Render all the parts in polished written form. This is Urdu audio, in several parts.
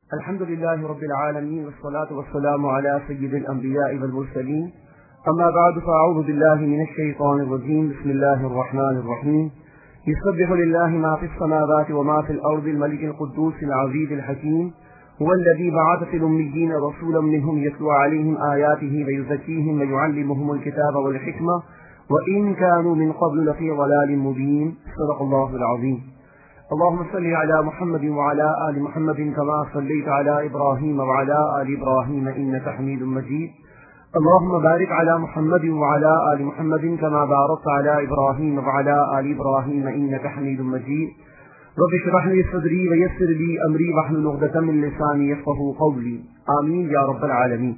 الحمد لله رب العالمين والصلاة والسلام على سيد الأنبياء والمرسلين أما بعد فأعوذ بالله من الشيطان الرجيم بسم الله الرحمن الرحيم يسبح لله ما في السماوات وما في الأرض الملك القدوس العزيز الحكيم هو الذي بعث في الأميين رسولا منهم يتلو عليهم آياته ويزكيهم ويعلمهم الكتاب والحكمة وإن كانوا من قبل لفي ضلال مبين صدق الله العظيم. اللهم صل على محمد وعلى آل محمد كما صليت على إبراهيم وعلى آل إبراهيم إنك حميد مجيد. اللهم بارك على محمد وعلى آل محمد كما باركت على إبراهيم وعلى آل إبراهيم إنك حميد مجيد. رب اشرح لي صدري ويسر لي أمري واحلل عقدة من لساني يفقهوا قولي آمین یا رب العالمین.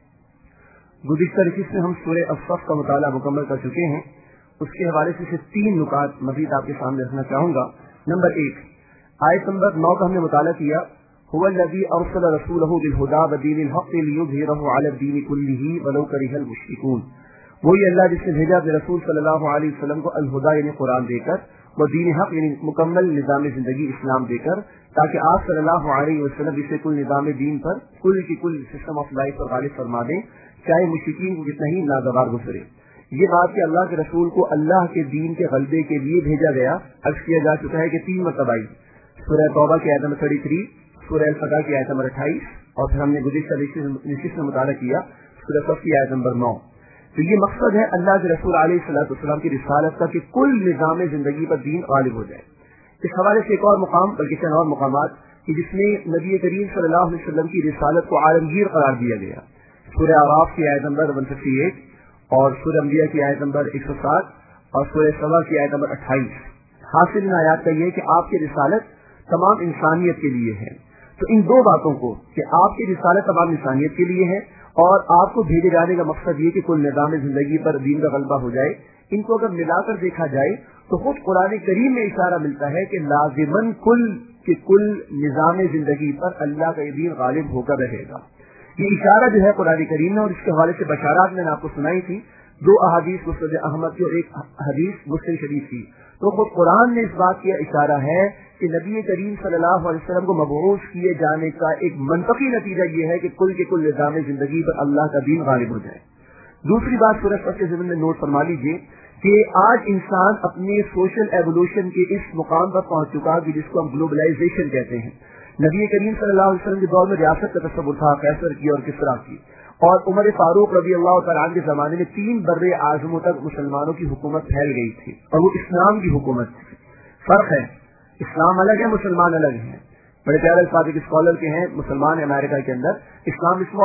گزشتہ رکعت میں ہم سورہ الصف کا مطالعہ مکمل کر چکے ہیں. اس کے حوالے سے تین نکات مزید آپ کے سامنے رکھنا چاہوں گا. نمبر 1، آیت نمبر 9 کا ہم نے مطالعہ کیا. هو الذي ارسل رسوله بالهدى ودين الحق ليظهره على الدين كله ولو كره المشركون. وہی اللہ جس نے بھیجا اپنے رسول صلی اللہ علیہ وسلم کو الہدا یعنی قرآن دے کر، وہ دین حق یعنی مکمل نظام زندگی اسلام دے کر، تاکہ آپ صلی اللہ علیہ وسلم اسے کل نظام دین پر کل کی کل سسٹم آف لائف پر غالب فرما دیں، چاہے مشرکین کو کتنا ہی ناگوار گزرے. یہ بات کہ اللہ کے رسول کو اللہ کے دین کے غلبے کے لیے بھیجا گیا عرض کیا جا چکا ہے کہ 3 مرتبہ آئی. سورہ توبہ کی آیت نمبر 33، سورہ الفتح کی آیت نمبر 28، اور پھر ہم نے گزشتہ نشست میں مطالعہ کیا سورہ صف کی آیت نمبر 9. تو یہ مقصد ہے اللہ کے رسول علیہ السلام کی رسالت کا کہ کل نظام زندگی پر دین غالب ہو جائے. اس حوالے سے ایک اور مقام بلکہ چند اور مقامات کہ جس میں نبی کریم صلی اللہ علیہ وسلم کی رسالت کو عالمگیر قرار دیا گیا. سورہ اعراف کی آیت نمبر 158 اور سورہ انبیاء کی آیت نمبر 107 اور سورہ سبا کی آیت نمبر 28. حاصل ان آیات کا یہ کہ آپ کی رسالت تمام انسانیت کے لیے ہے. تو ان دو باتوں کو کہ آپ کی رسالت تمام انسانیت کے لیے ہے اور آپ کو بھیجے جانے کا مقصد یہ کہ کل نظام زندگی پر دین کا غلبہ ہو جائے، ان کو اگر ملا کر دیکھا جائے تو خود قرآن کریم میں اشارہ ملتا ہے کہ لازماً کل کے کل نظام زندگی پر اللہ کا یہ دین غالب ہو کر رہے گا. یہ اشارہ جو ہے قرآن کریم میں، اور اس کے حوالے سے بشارات میں نے آپ کو سنائی تھی، 2 احادیث مسند احمد کی اور 1 حدیث مسلم شریف کی. تو خود قرآن نے اس بات کا اشارہ ہے کہ نبی کریم صلی اللہ علیہ وسلم کو مبعوث کیے جانے کا ایک منطقی نتیجہ یہ ہے کہ کل کے کل نظام زندگی پر اللہ کا دین غالب ہو جائے. دوسری بات سورہ صف کے ضمن میں نوٹ فرما لیجیے کہ آج انسان اپنی سوشل ایوولوشن کے اس مقام پر پہنچ چکا کہ جس کو ہم گلوبلائزیشن کہتے ہیں. نبی کریم صلی اللہ علیہ وسلم کے دور میں ریاست کا تصور تھا، قیصر کی اور کسریٰ کی، اور عمر فاروق رضی اللہ تعالیٰ عنہ کے زمانے میں 3 بر اعظموں تک مسلمانوں کی حکومت پھیل گئی تھی اور وہ اسلام کی حکومت تھی. فرق ہے، اسلام الگ ہے، مسلمان الگ ہیں. بڑے پیارے الفاظ ایک اسکالر کے ہیں مسلمان امریکہ کے اندر، Islam is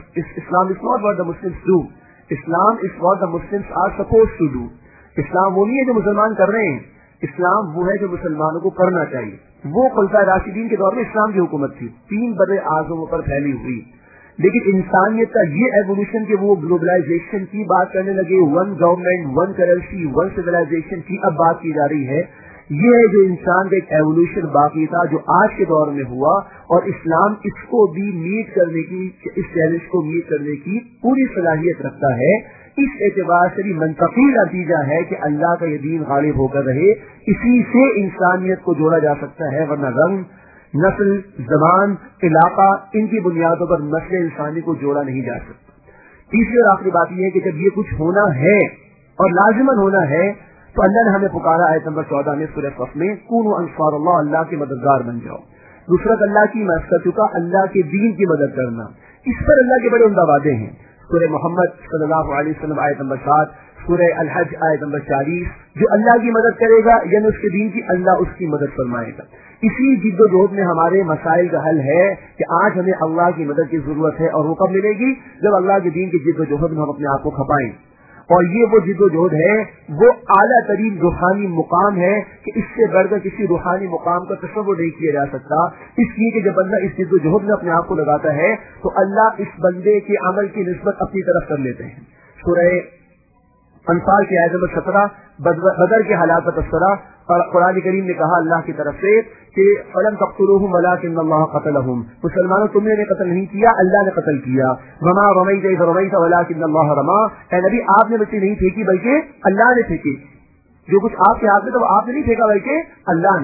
not what the Muslims do, Islam is what the Muslims are suppose to do. اسلام وہ نہیں ہے جو مسلمان کر رہے ہیں، اسلام وہ ہے جو مسلمانوں کو کرنا چاہیے. وہ خلفائے راشدین کے دور میں اسلام کی حکومت تھی، 3 بر اعظموں پر پھیلی ہوئی. لیکن انسانیت کا یہ ایوولوشن کہ وہ گلوبلائزیشن کی بات کرنے لگے، 1 گورنمنٹ 1 کرنسی 1 سویلائزیشن کی اب بات کی جا رہی ہے. یہ ہے جو انسان کا ایک ایوولوشن باقی تھا جو آج کے دور میں ہوا، اور اسلام اس کو بھی میٹ کرنے کی، اس چیلنج کو میٹ کرنے کی پوری صلاحیت رکھتا ہے. اس اعتبار سے بھی منطقی نتیجہ ہے کہ اللہ کا یہ دین غالب ہو کر رہے. اسی سے انسانیت کو جوڑا جا سکتا ہے، ورنہ رنگ، نسل، زبان، علاقہ، ان کی بنیادوں پر نسل انسانی کو جوڑا نہیں جا سکتا. تیسری اور آخری بات یہ ہے کہ جب یہ کچھ ہونا ہے اور لازماً ہونا ہے تو اللہ نے ہمیں پکارا آیت نمبر 14 میں سورہ صف میں، کونوا انصار اللہ، اللہ کے مددگار بن جاؤ. دوسرا اللہ کی میں کر چکا، اللہ کے دین کی مدد کرنا. اس پر اللہ کے بڑے عمدہ وعدے ہیں. سورہ محمد صلی اللہ علیہ وسلم آیت نمبر 7، سورہ الحج آیت نمبر 40، جو اللہ کی مدد کرے گا یعنی اس کے دین کی، اللہ اس کی مدد فرمائے گا. اسی جد و جہد میں ہمارے مسائل کا حل ہے کہ آج ہمیں اللہ کی مدد کی ضرورت ہے، اور وہ کب ملے گی؟ جب اللہ کے دین کی جد و جہد میں ہم اپنے آپ کو کھپائیں. اور یہ وہ جد و جہد ہے، وہ اعلیٰ ترین روحانی مقام ہے کہ اس سے بڑھ کر کسی روحانی مقام کا تصور نہیں کیا جا سکتا. اس لیے کہ جب بندہ اس جد و جہد میں اپنے آپ کو لگاتا ہے تو اللہ اس بندے کے عمل کی نسبت اپنی طرف کر لیتے ہیں. سورہ انفال کی آیت نمبر 17 بدر کے حالات کا تذکرہ، اور قرآن کریم نے کہا اللہ کی طرف سے کہ فلم تقتلوہم ولکن اللہ قتلہم، مسلمانوں تم نے قتل نہیں کیا، اللہ نے قتل کیا. وما رمیت اذ رمیت ولکن اللہ رما، اے نبی آپ نے بچی نہیں پھینکی بلکہ اللہ نے پھینکی. جو کچھ آپ کے ہاتھ میں تھا وہ آپ نے نہیں پھینکا بلکہ اللہ نے.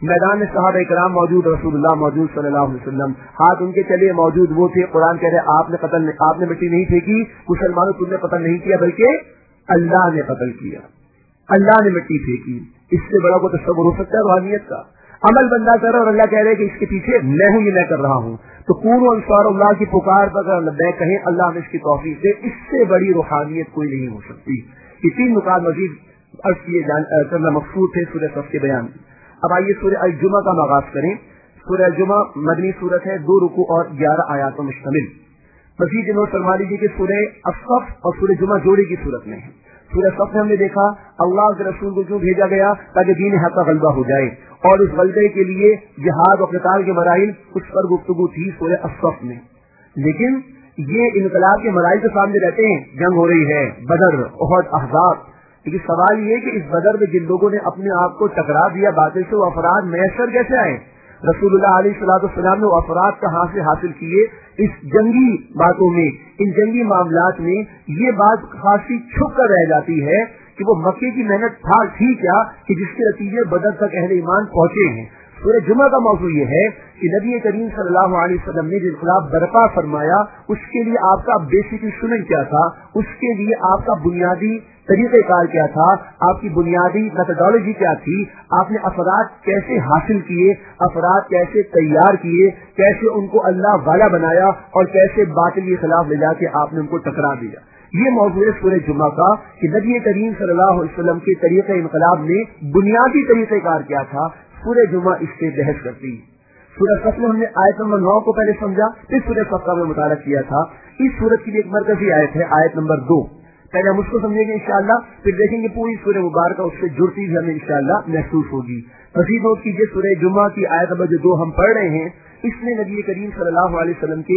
میدان میں صحابہ کرام موجود، رسول اللہ موجود صلی اللہ علیہ وسلم، ہاتھ ان کے چلے موجود وہ تھے. قرآن کہہ رہے آپ نے مٹی نہیں پھینکی، مسلمانوں تم نے قتل نہیں کیا بلکہ اللہ نے قتل کیا، اللہ نے مٹی پھینکی. اس سے بڑا کوئی تصور ہو سکتا ہے روحانیت کا؟ عمل بندہ کر رہا اور اللہ کہہ رہے کہ اس کے پیچھے میں ہوں، یہ میں کر رہا ہوں. تو کونوا انصار اللہ کی پکار پر لبیک کہیں، اللہ نے اس کی توفیق دے. اس سے بڑی روحانیت کوئی نہیں ہو سکتی. یہ 3 نکات مزید عرض کیے کرنا مقصود تھے سورہ صف کے بیان. اب آئیے سورہ الجمعہ کا آغاز کریں. سورہ الجمعہ مدنی سورت ہے، 2 رکوع اور 11 آیات پر مشتمل. مزید نوٹ فرما لیجیے کہ سورہ الصف اور سورہ جمعہ جوڑے کی صورت میں ہے. سورہ صف میں ہم نے دیکھا اللہ کے رسول کو کیوں بھیجا گیا، تاکہ دین حق کا غلبہ ہو جائے، اور اس غلبے کے لیے جہاد و قتال کے مراحل اس پر گفتگو تھی سورہ الصف میں. لیکن یہ انقلاب کے مراحل کے سامنے رہتے ہیں، جنگ ہو رہی ہے، بدر، احد، احزاب. لیکن سوال یہ کہ اس بدر میں جن لوگوں نے اپنے آپ کو ٹکرا دیا باطل سے، وہ افراد میسر کیسے آئے؟ رسول اللہ علیہ الصلوۃ والسلام نے وہ افراد کہاں سے حاصل کیے؟ اس جنگی باتوں میں، ان جنگی معاملات میں یہ بات خاصی چھپ کر رہ جاتی ہے کہ وہ مکے کی محنت تھی کیا کہ جس کے نتیجے بدر تک اہل ایمان پہنچے ہیں. سورہ جمعہ کا موضوع یہ ہے کہ نبی کریم صلی اللہ علیہ وسلم نے جو انقلاب برپا فرمایا، اس کے لیے آپ کا بیسک انسٹرومنٹ کیا تھا، اس کے لیے آپ کا بنیادی طریقہ کار کیا تھا، آپ کی بنیادی میتھڈالوجی کیا تھی، آپ نے افراد کیسے حاصل کیے، افراد کیسے تیار کیے، کیسے ان کو اللہ والا بنایا، اور کیسے باطل کے خلاف لے جا کے آپ نے ان کو ٹکرا دیا. یہ موضوع ہے سورہ جمعہ کا کہ نبی کریم صلی اللہ علیہ وسلم کے طریقہ انقلاب میں بنیادی طریقہ کار کیا تھا. سورہ جمعہ اس سے بحث کرتی. سورہ صف میں ہم نے آیت نمبر 9 کو پہلے سمجھا، پھر سورہ صف کا میں مطالعہ کیا تھا. اس سورت کی بھی ایک مرکزی آیت ہے، آیت نمبر 2. پہلے ہم اس کو سمجھیں گے انشاءاللہ، پھر دیکھیں گے پوری سورہ مبارکہ اس سے جڑتی بھی ہمیں انشاءاللہ محسوس ہوگی. مزید نوٹ کیجیے سورہ جمعہ کی آیت نمبر 2 ہم پڑھ رہے ہیں، اس میں نبی کریم صلی اللہ علیہ وسلم کے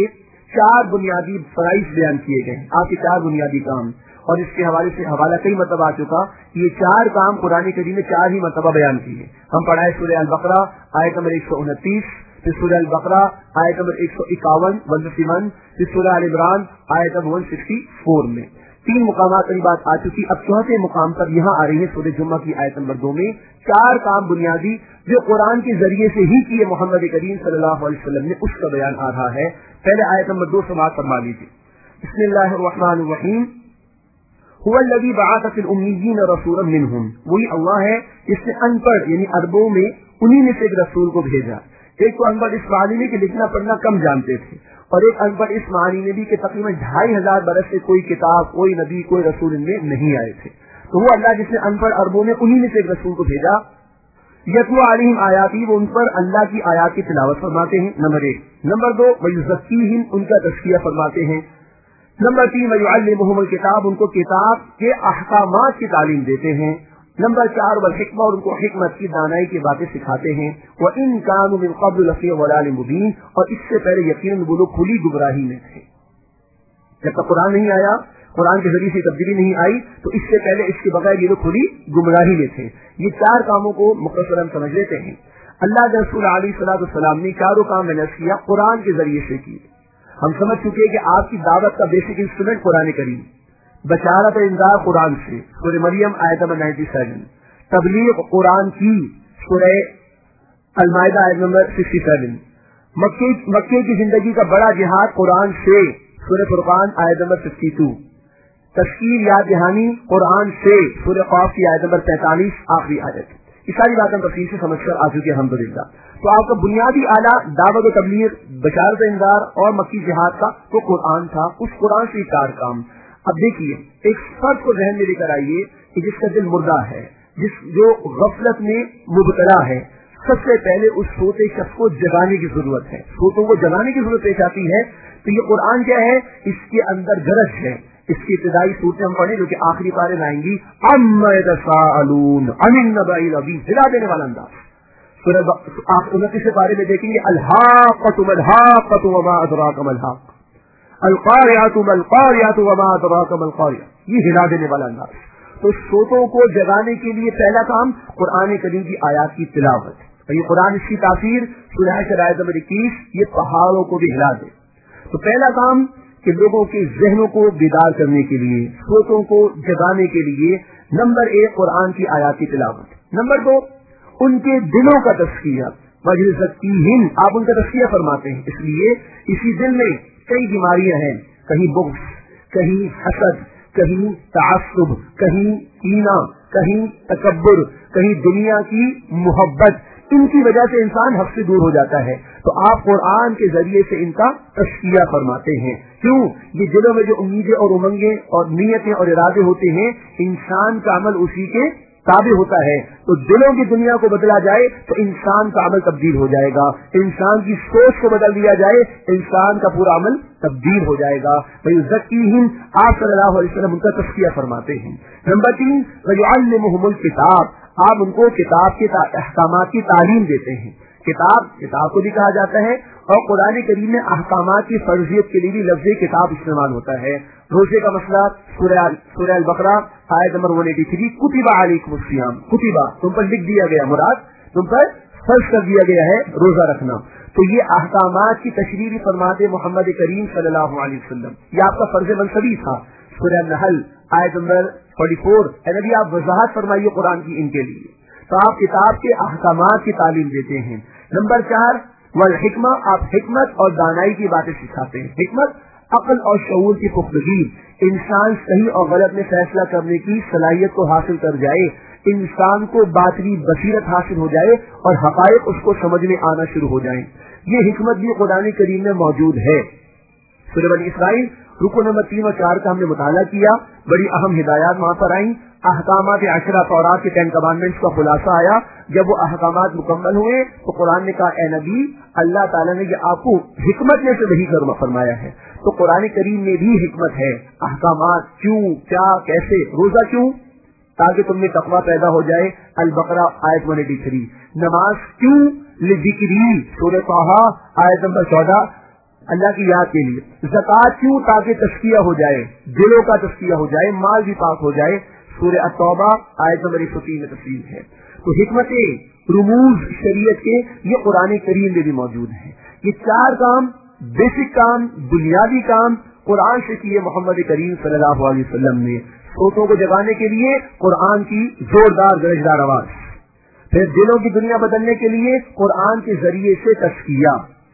4 بنیادی فرائض بیان کیے گئے. آپ کے 4 بنیادی کام، اور اس کے حوالے سے حوالہ کئی مرتبہ آ چکا. یہ 4 کام قرآن کریم میں 4 ہی مرتبہ بیان کیے. ہم پڑھائے سورہ البقرہ آیت نمبر 129، پھر سورہ البقرہ آیت نمبر 151 151، پھر سورہ ال عمران آیت نمبر 164 میں 3 مقامات کی بات آ چکی. اب 4تھے مقام پر یہاں آ رہی ہے سورہ جمعہ کی آیت نمبر 2 میں 4 کام بنیادی جو قرآن کے ذریعے سے ہی کیے محمد کریم صلی اللہ علیہ وسلم نے، اس کا بیان آ رہا ہے. پہلے آیت نمبر 2 سماعت فرما لیجیے. بسم اللہ الرحمن الرحیم. هو الذی بعث فی الامیین رسولا منہم، وہی اللہ ہے جس نے ان پڑھ یعنی عربوں میں انہی میں سے ایک رسول کو بھیجا. ایک تو ان پڑھ اس معنی میں کہ لکھنا پڑھنا کم جانتے تھے، اور ایک ان پڑھ اس معنی میں بھی کہ تقریباً 2500 برس سے کوئی کتاب، کوئی نبی، کوئی رسول ان میں نہیں آئے تھے. تو وہ اللہ جس نے ان پڑھ عربوں میں انہی میں سے ایک رسول کو بھیجا. یتلو علیہم آیاتی، وہ ان پر اللہ کی آیات کی تلاوت فرماتے ہیں، نمبر 1. نمبر 2 ویزکیہم، ان کا تزکیہ فرماتے ہیں. نمبر 3 ویعلمہم الکتاب، ان کو کتاب کے احکامات کی تعلیم دیتے ہیں. نمبر 4 والحکمہ، اور ان کو حکمت کی دانائی کی باتیں سکھاتے ہیں. وَإِن كَانُوا مِن قَبْلُ لَفِي ضَلَالٍ مُبِينٍ، اور اس سے پہلے یقیناً وہ لوگ کھلی گمراہی میں تھے. جب تک قرآن نہیں آیا، قرآن کے ذریعے سے تبدیلی نہیں آئی، تو اس سے پہلے اس کے بغیر یہ لوگ کھلی گمراہی میں تھے. یہ 4 کاموں کو مختصراً سمجھ لیتے ہیں. اللہ کے رسول علیہ الصلوۃ والسلام نے 4 کام میں کیا قرآن کے ذریعے سے کیے. ہم سمجھ چکے کہ آپ کی دعوت کا بیسک انسٹرومنٹ قرآن کریم، بشارت انذار قرآن سے، سورہ مریم آیت نمبر 97، تبلیغ قرآن کی، سورہ المائدہ آیت نمبر 67، مکے کی زندگی کا بڑا جہاد قرآن سے، سورہ فرقان آیت نمبر 52، تشکیل یاد دہانی قرآن سے، سورہ قاف کی آیت نمبر 43 آخری آیت. یہ ساری باتیں تفصیل سے سمجھ کر آ چکی الحمدللہ. تو آپ کا بنیادی آلہ دعوت و تبلیغ، بشارت انذار اور مکی جہاد کا تو قرآن تھا. اس قرآن سے 4 کام. اب دیکھیے ایک فرد کو ذہن میں لے کر آئیے کہ جس کا دل مردہ ہے، جو غفلت میں مبتلا ہے، سب سے پہلے اس سوتے شخص کو جگانے کی ضرورت ہے. سوتوں کو جگانے کی ضرورت پیش آتی ہے. تو یہ قرآن کیا ہے؟ اس کے اندر گرج ہے. اس کی ابتدائی صورتیں ہم پڑھیں جو کہ آخری پارے میں آئیں گی. اما یتساءلون عن النبأ العظیم، ہلا دینے والا انداز. سورہ 29 پارے میں دیکھیں گے الحاقۃ مالحاقۃ وما ادراک مالحاقۃ، القاریۃ مالقاریۃ وما ادراک مالقاریۃ. یہ ہلا دینے والا انداز. تو سوتوں کو جگانے کے لیے پہلا کام قرآن کریم کی آیات کی تلاوت. اور یہ قرآن اس کی تاثیر سورہ حشر آیت نمبر 21 یہ پہاڑوں کو بھی ہلا دے. تو پہلا کام کہ لوگوں کے ذہنوں کو بیدار کرنے کے لیے، سوچوں کو جگانے کے لیے نمبر 1 قرآن کی آیات کی تلاوت. نمبر 2 ان کے دلوں کا تزکیہ، وَيُزَكِّيهِمْ آپ ان کا تزکیہ فرماتے ہیں. اس لیے اسی دل میں کئی بیماریاں ہیں، کہیں بغض، کہیں حسد، کہیں تعصب، کہیں کینہ، کہیں تکبر، کہیں دنیا کی محبت. ان کی وجہ سے انسان حق سے دور ہو جاتا ہے. تو آپ قرآن کے ذریعے سے ان کا تزکیہ فرماتے ہیں. کیوں؟ یہ دلوں میں جو امیدیں اور امنگیں اور نیتیں اور ارادے ہوتے ہیں، انسان کا عمل اسی کے تابع ہوتا ہے. تو دلوں کی دنیا کو بدلا جائے تو انسان کا عمل تبدیل ہو جائے گا. انسان کی سوچ کو بدل دیا جائے، انسان کا پورا عمل تبدیل ہو جائے گا. وَيُزَكِّيهِمْ آپ صلی اللہ علیہ وسلم ان کا تزکیہ فرماتے ہیں. نمبر 3 وَيُعَلِّمُهُمُ الْكِتَابَ آپ ان کو کتاب کے احکامات کی تعلیم دیتے ہیں. کتاب کو بھی کہا جاتا ہے، اور قرآن کریم میں احکامات کی فرضیت کے لیے بھی لفظ کتاب استعمال ہوتا ہے. روزے کا مسئلہ سورہ البقرہ آیت نمبر 183 کتب علیکم الصیام، کتبہ تم پر لکھ دیا گیا، مراد تم پر فرض کر دیا گیا ہے روزہ رکھنا. تو یہ احکامات کی تشریح بھی فرماتے محمد کریم صلی اللہ علیہ وسلم. یہ آپ کا فرض منصبی تھا. سورہ النحل آیت نمبر 44 اے نبی آپ وضاحت فرمائیے قرآن کی ان کے لیے. تو آپ کتاب کے احکامات کی تعلیم دیتے ہیں. نمبر 4 والحکمہ آپ حکمت اور دانائی کی باتیں سکھاتے ہیں. حکمت عقل اور شعور کی پختگی، انسان صحیح اور غلط میں فیصلہ کرنے کی صلاحیت کو حاصل کر جائے، انسان کو باطنی بصیرت حاصل ہو جائے اور حقائق اس کو سمجھ میں آنا شروع ہو جائیں. یہ حکمت بھی قرآن کریم میں موجود ہے. سورہ بنی اسرائیل رکو نمبر 3 اور 4 کا ہم نے مطالعہ کیا. بڑی اہم ہدایات وہاں پر آئیں. احکامات عشرہ تورات کے 10 کمانڈمنٹس کا خلاصہ آیا. جب وہ احکامات مکمل ہوئے تو قرآن نے کہا اے نبی اللہ تعالیٰ نے یہ آپ کو حکمت میں سے وحی فرمایا ہے. تو قرآن کریم میں بھی حکمت ہے. احکامات کیوں، کیا، کیسے. روزہ کیوں؟ تاکہ تم میں تقویٰ پیدا ہو جائے، البقرہ آیت 183. نماز کیوں؟ لذکری سورہ طٰہٰ آیت نمبر 14 اللہ کی یاد کے لیے. زکوٰۃ کیوں؟ تاکہ تزکیہ ہو جائے، دلوں کا تزکیہ ہو جائے، مال بھی پاک ہو جائے. سورہ التوبہ آیت نمبر 103 میں تفصیل ہے. تو حکمتیں رموز شریعت کے یہ قرآن کریم میں بھی موجود ہیں. یہ 4 کام، بیسک کام، بنیادی کام قرآن سے کیے محمد کریم صلی اللہ علیہ وسلم نے. سوچوں کو جگانے کے لیے قرآن کی زوردار گرجدار آواز، پھر دلوں کی دنیا بدلنے کے لیے قرآن کے ذریعے سے تزکیہ.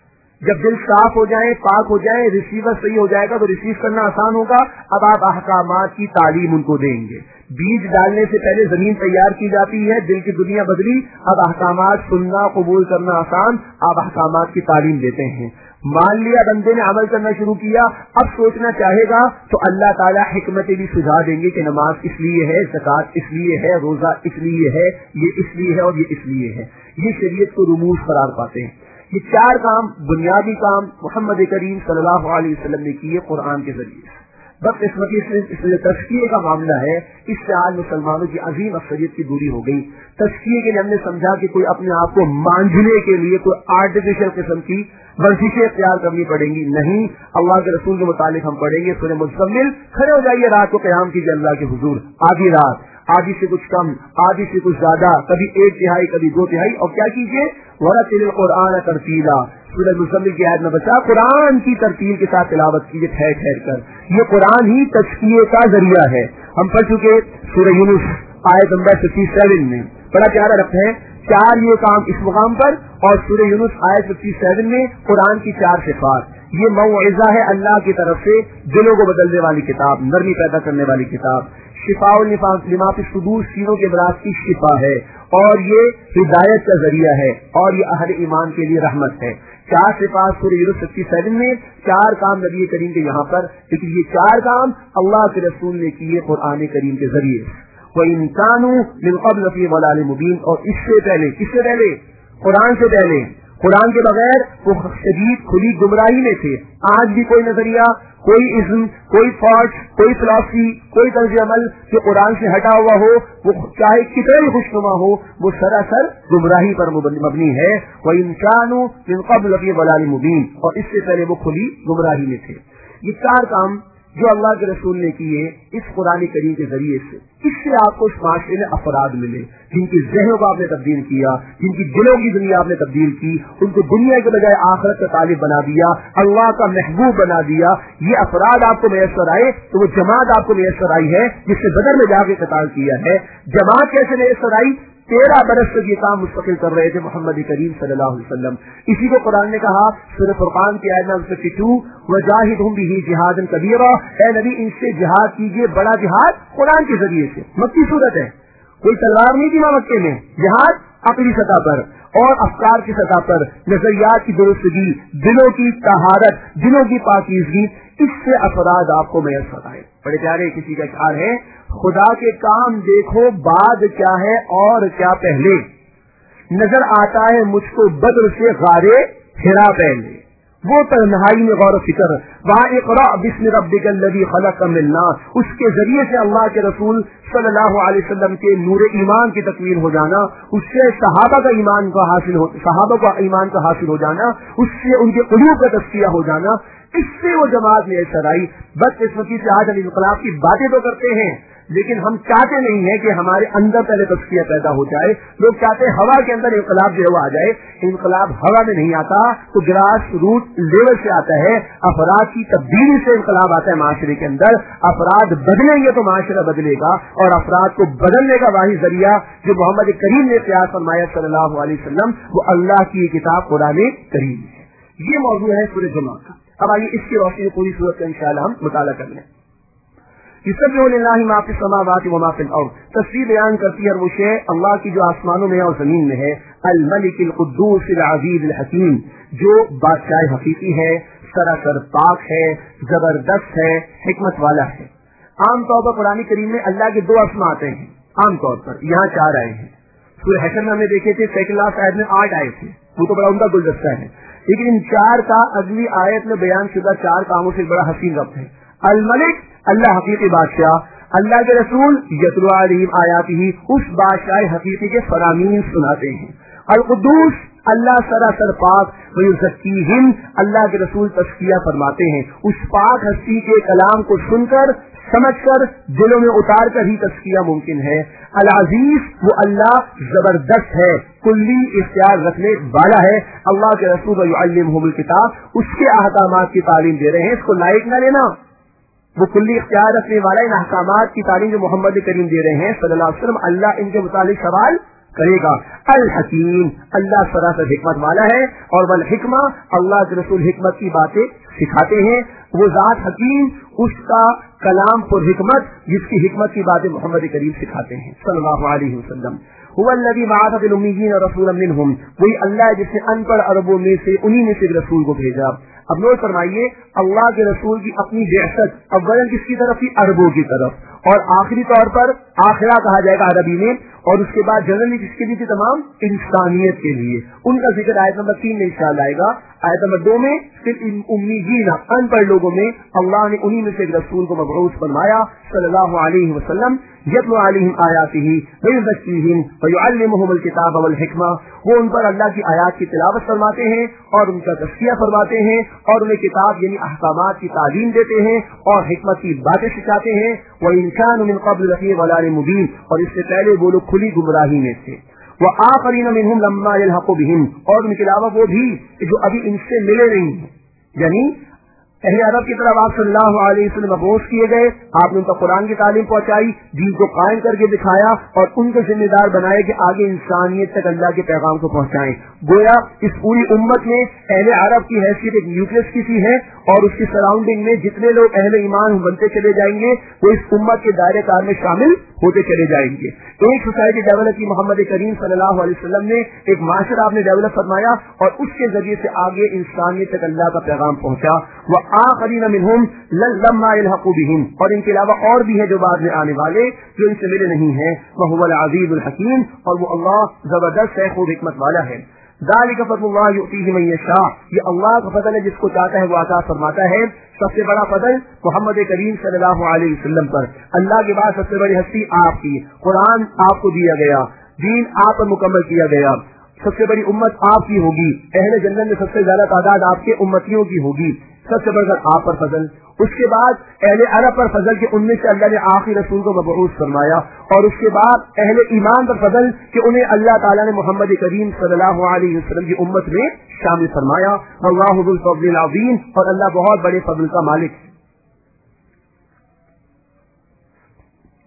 جب دل صاف ہو جائے، پاک ہو جائے، ریسیور صحیح ہو جائے گا تو ریسیو کرنا آسان ہوگا. اب آپ احکامات کی تعلیم ان کو دیں گے. بیج ڈالنے سے پہلے زمین تیار کی جاتی ہے، دل کی دنیا بدلی، اب احکامات سننا قبول کرنا آسان. آپ احکامات کی تعلیم دیتے ہیں. مان لیا بندے نے عمل کرنا شروع کیا، اب سوچنا چاہے گا تو اللہ تعالیٰ حکمتیں بھی سجھا دیں گے کہ نماز اس لیے ہے، زکوٰۃ اس لیے ہے، روزہ اس لیے ہے، یہ اس لیے ہے اور یہ اس لیے ہے. یہ شریعت کو رموز قرار پاتے ہیں. یہ 4 کام بنیادی کام محمد کریم صلی اللہ علیہ وسلم نے کیے قرآن کے ذریعے سے. بس قسمتی اس میں تزکیے کا معاملہ ہے. اس سے آج مسلمانوں کی عظیم اکثریت کی دوری ہو گئی. تزکیے کے لیے ہم نے سمجھا کہ کوئی اپنے آپ کو مانجنے کے لیے کوئی آرٹیفیشل قسم کی ورزشیں اختیار کرنی پڑیں گی. نہیں، اللہ کے رسول کے متعلق ہم پڑھیں گے سورہ مزمل. کھڑے ہو جائیے رات کو قیام کیجیے اللہ کے حضور، آدھی رات، آدھی سے کچھ کم، آدھی سے کچھ زیادہ، کبھی 1/3 کبھی 2/3. اور کیا کیجیے؟ وَرَتِّلِ الْقُرْآنَ تَرْتِيلًا سورہ مزمل کی آیت نمبر 4 قرآن کی ترتیل کے ساتھ تلاوت کیجیے ٹھہر ٹھہر کر. یہ قرآن ہی تزکیے کا ذریعہ ہے. ہم پڑھ چکے سورہ یونس آیت نمبر 57 میں، بڑا پیارا ربط ہے. 4 یہ کام اس مقام پر، اور سورہ یونس آیت 57 میں قرآن کی 4 صفات. یہ موعظہ ہے اللہ کی طرف سے، دلوں کو بدلنے والی کتاب، نرمی پیدا کرنے والی کتاب. شفاء لما فی الصدور سینوں کے امراض کی شفا ہے، اور یہ ہدایت کا ذریعہ ہے، اور یہ اہل ایمان کے لیے رحمت ہے. 4 صفات سورہ یونس 57 میں، 4 کام نبی کریم کے یہاں پر. لیکن یہ 4 کام اللہ کے رسول نے کیے قرآن کریم کے ذریعے. وَإِن كَانُوا مِن قَبْلُ فِي ضَلَالٍ مُبِينٍ اور اس سے پہلے، کس سے پہلے؟ قرآن سے پہلے، قرآن کے بغیر وہ شدید کھلی گمراہی میں تھے. آج بھی کوئی نظریہ، کوئی ازم، کوئی فالٹ، کوئی فلسفی، کوئی طرز عمل جو قرآن سے ہٹا ہوا ہو، وہ چاہے کتنا ہی خوشنما ہو، وہ سراسر گمراہی پر مبنی ہے. وَإِن كَانُوا مِن قَبْلُ فِي ضَلَالٍ مُبِينٍ اور اس سے پہلے وہ کھلی گمراہی میں تھے. یہ 4 کام جو اللہ کے رسول نے کیے اس قرآن کریم کے ذریعے سے، اس سے آپ کو اس معاشرے میں افراد ملے جن کی ذہنوں کو آپ نے تبدیل کیا، جن کی دلوں کی دنیا آپ نے تبدیل کی، ان کو دنیا کے بجائے آخرت کا طالب بنا دیا، اللہ کا محبوب بنا دیا. یہ افراد آپ کو میسر آئے تو وہ جماعت آپ کو میسر آئی ہے جس سے بدر میں جا کے قتال کیا ہے. جماعت کیسے میسر آئی؟ 13 बरस तक ये काम मुस्तकिल कर रहे थे मोहम्मद करीम सल्लल्लाहु अलैहि वसल्लम। इसी को कुरान ने कहा सूरह फुरकान की आयत नंबर 52, वजाहिदहुम बिही जिहादन कबीरा, ए नबी इनसे जिहाद कीजिए, बड़ा जिहाद कुरान के जरिए से। मक्की सूरत है, कोई तलवार नहीं थी मक्के में, जिहाद अपनी सतह पर और अफकार की सतह पर, नजरियात की दुरुस्तगी, दिलों की तहारत, दिलों की पाकीज़गी, इससे अफराद आपको मैसर आए। बड़े प्यारे किसी का ख्याल है, खुदा के काम देखो बाद क्या है और क्या पहले। नजर आता है मुझको बद्र से गारे हिरा पहले, वो तन्हाई में गौर फिक्र, वहाँ इक़रा बिस्मि रब्बिकल लज़ी खलक़ मिलना, उसके जरिए से अल्लाह के रसूल सल्लल्लाहु अलैहि वसल्लम के नूर ईमान की तकमील हो जाना, उससे सहाबा का ईमान का हासिल हो जाना, उससे उनके क़ुलूब का तज़किया हो जाना, इससे वो जमात में असर आई। बदकिस्मती से आज हम इनकलाब की बातें तो करते हैं, लेकिन हम चाहते नहीं है कि हमारे अंदर पहले तज़किया पैदा हो जाए। लोग चाहते हैं हवा के अंदर इनकलाब जो आ जाए। इनकलाब हवा में नहीं आता, तो ग्रास रूट लेवल से आता है। अफराद की तब्दीली से इनकलाब आता है माशरे के अंदर। अफराद बदलेंगे तो माशरा बदलेगा, और अफराद को बदलने का वाही जरिया जो मोहम्मद करीम ने तैयार फरमाया सल्लल्लाहु अलैहि वसल्लम, वो अल्लाह की किताब कुरान करीम है। ये मौजूद है सूरह जुमा का। अब आइए इसकी रोशनी में पूरी सूरत का इंशाअल्लाह हम मुताला कर लें। युसब्बिहु लिल्लाहि मा फिस समावाति व मा फिल अर्द, तस्बीह बयान करती है वो शे अल्लाह की जो आसमानों में और जमीन में है। अल मलिकिल कुद्दूस अल अजीज अल हकीम, जो बादशाह हकीकी है, सरासर पाक है, जबरदस्त है, हिकमत वाला है। आमतौर पर कुरान करीम में अल्लाह के 2 अस्मा आते हैं, आमतौर पर यहाँ 4 आए हैं। सूरह हशर में हमने देखे थे, सेकंड लास्ट आयत में 8 आए थे, वो तो बड़ा उनका गुलदस्ता है। लेकिन इन 4 का अगली आयत में बयान शुदा 4 कामों से बड़ा हसीन रब्त है। अल मलिक, अल्लाह हकीकी बादशाह, अल्लाह के रसूल यतलू अलैहिम आयातिही, उस बादशाह हकीकी के फरामीन सुनाते हैं। अल कुद्दूस, अल्लाह सरासर पाक, व युज़क्कीहिम, अल्लाह के रसूल तज़किया फरमाते हैं। उस पाक हस्ती के कलाम को सुनकर, समझकर, दिलों में उतार कर ही तज़किया मुमकिन है। अल अजीज, वो अल्लाह जबरदस्त है, कुल्ली इख्तियार रखने वाला है। अल्लाह के रसूल युअल्लिमुहुमुल किताब, उसके अहकामात की तालीम दे रहे हैं। इसको लाइक न लेना, वो कुल्ली इख्तियार रखने वाला इन अहकामात की तालीम जो मोहम्मद करीम दे रहे हैं सल्लल्लाहु अलैहि वसल्लम, अल्लाह इनके मुतालिक सवाल करेगा। अल हकीम, अल्लाह सरासर हिकमत वाला है। और वल हिकमा, अल्लाह के रसूल हिकमत की बातें सिखाते हैं। वो जात हकीम, उसका कलाम पुर हिकमत, जिसकी हिकमत की बातें मोहम्मद करीम सिखाते हैं सल्लल्लाहु अलैहि वसल्लम। हुवल्लज़ी बअथ फिल उम्मिय्यीन रसूलन मिनहुम, वही अल्लाह है जिसने अनपढ़ अरबों में से उन्हीं में से एक रसूल को भेजा। अब नोट फरमाइए, अल्लाह के रसूल की अपनी बिअसत अव्वलन किसकी तरफ थी? अरबों की तरफ, और आखिरी तौर पर आखिरा कहा जाएगा अरबी में, और उसके बाद जनरली किसके लिए थी? तमाम इंसानियत के लिए। उनका जिक्र आयत नंबर 3 में इंशाअल्लाह आएगा। आयत नंबर 2 में फिर उम्मीदीन अनपढ़ लोगों में अल्लाह ने उन्हीं में से एक रसूल को मबऊस फरमाया सल्लल्लाहु अलैहि वसल्लम। यतलू अलैहिम आयातिही व युज़क्कीहिम व युअल्लिमुहुमुल किताब वल हिकमा, वो उन पर अल्लाह की आयात की तिलावत फरमाते हैं और उनका तज़किया फरमाते हैं और उन्हें किताब यानी अहकामात की तालीम देते हैं और हिकमत की बातें सिखाते हैं। व इन कानू मिन क़ब्ल लफ़ी ज़लालिम मुबीन, और इससे पहले वो लोग खुली गुमराही में थे। व आखरीन मिनहुम लम्मा यल्हक़ु बिहिम, और उनके अलावा वो भी जो अभी इनसे मिले नहीं हैं, यानी अहले अरब की तरफ आप सल्लल्लाहु अलैहि वसल्लम मबऊस किए गए, आपने उनका कुरान की तालीम पहुंचाई, दीन को कायम करके दिखाया और उनको जिम्मेदार बनाए कि आगे इंसानियत तक अल्लाह के पैगाम को पहुंचाएं। गोया इस पूरी उम्मत में अहले अरब की हैसियत एक न्यूक्लियस की सी है, और उसकी सराउंडिंग में जितने लोग अहले ईमान बनते चले जाएंगे वो इस उम्मत के दायरे कार में शामिल होते चले जाएंगे। एक सोसाइटी डेवलप की मोहम्मद करीम सल्लल्लाहु अलैहि वसल्लम ने, एक माशरा आपने डेवलप फरमाया और उसके जरिए से आगे इंसानियत तक अल्लाह का पैगाम पहुंचा। वह आखरीन मिनहुम लम्मा यल्हक़ु बिहिम, और इनके अलावा और भी है जो बाद में आने वाले जो इनसे मिले नहीं है। वह हुवल अज़ीज़ुल हकीम, और वो अल्लाह जबरदस्त है, खूब हिकमत वाला है। ज़ालिका फ़ज़्लुल्लाह युअतीहि मन यशा, ये अल्लाह का फजल है, जिसको चाहता है वो अता फरमाता है। सबसे बड़ा फजल मोहम्मद करीम सल्लल्लाहु अलैहि वसल्लम पर, अल्लाह के बाद सबसे बड़ी हस्ती आपकी, कुरान आपको दिया गया, दीन आप पर मुकम्मल किया गया, सबसे बड़ी उम्मत आपकी होगी, अहले जन्नत में सबसे ज्यादा तादाद आपके उम्मतियों की होगी, सबसे बढ़कर आप पर फजल। उसके बाद अहले अरब पर फजल के उनमें से अल्लाह ने आखिरी रसूल को मबऊस फरमाया, और उसके बाद अहले ईमान पर फजल कि उन्हें अल्लाह ताला ने मोहम्मद करीम सल्लल्लाहु अलैहि वसल्लम की उम्मत में शामिल फरमाया। अल्लाहु ज़ुल फ़ज़्लिल अज़ीम, और अल्लाह बहुत बड़े फजल का मालिक है।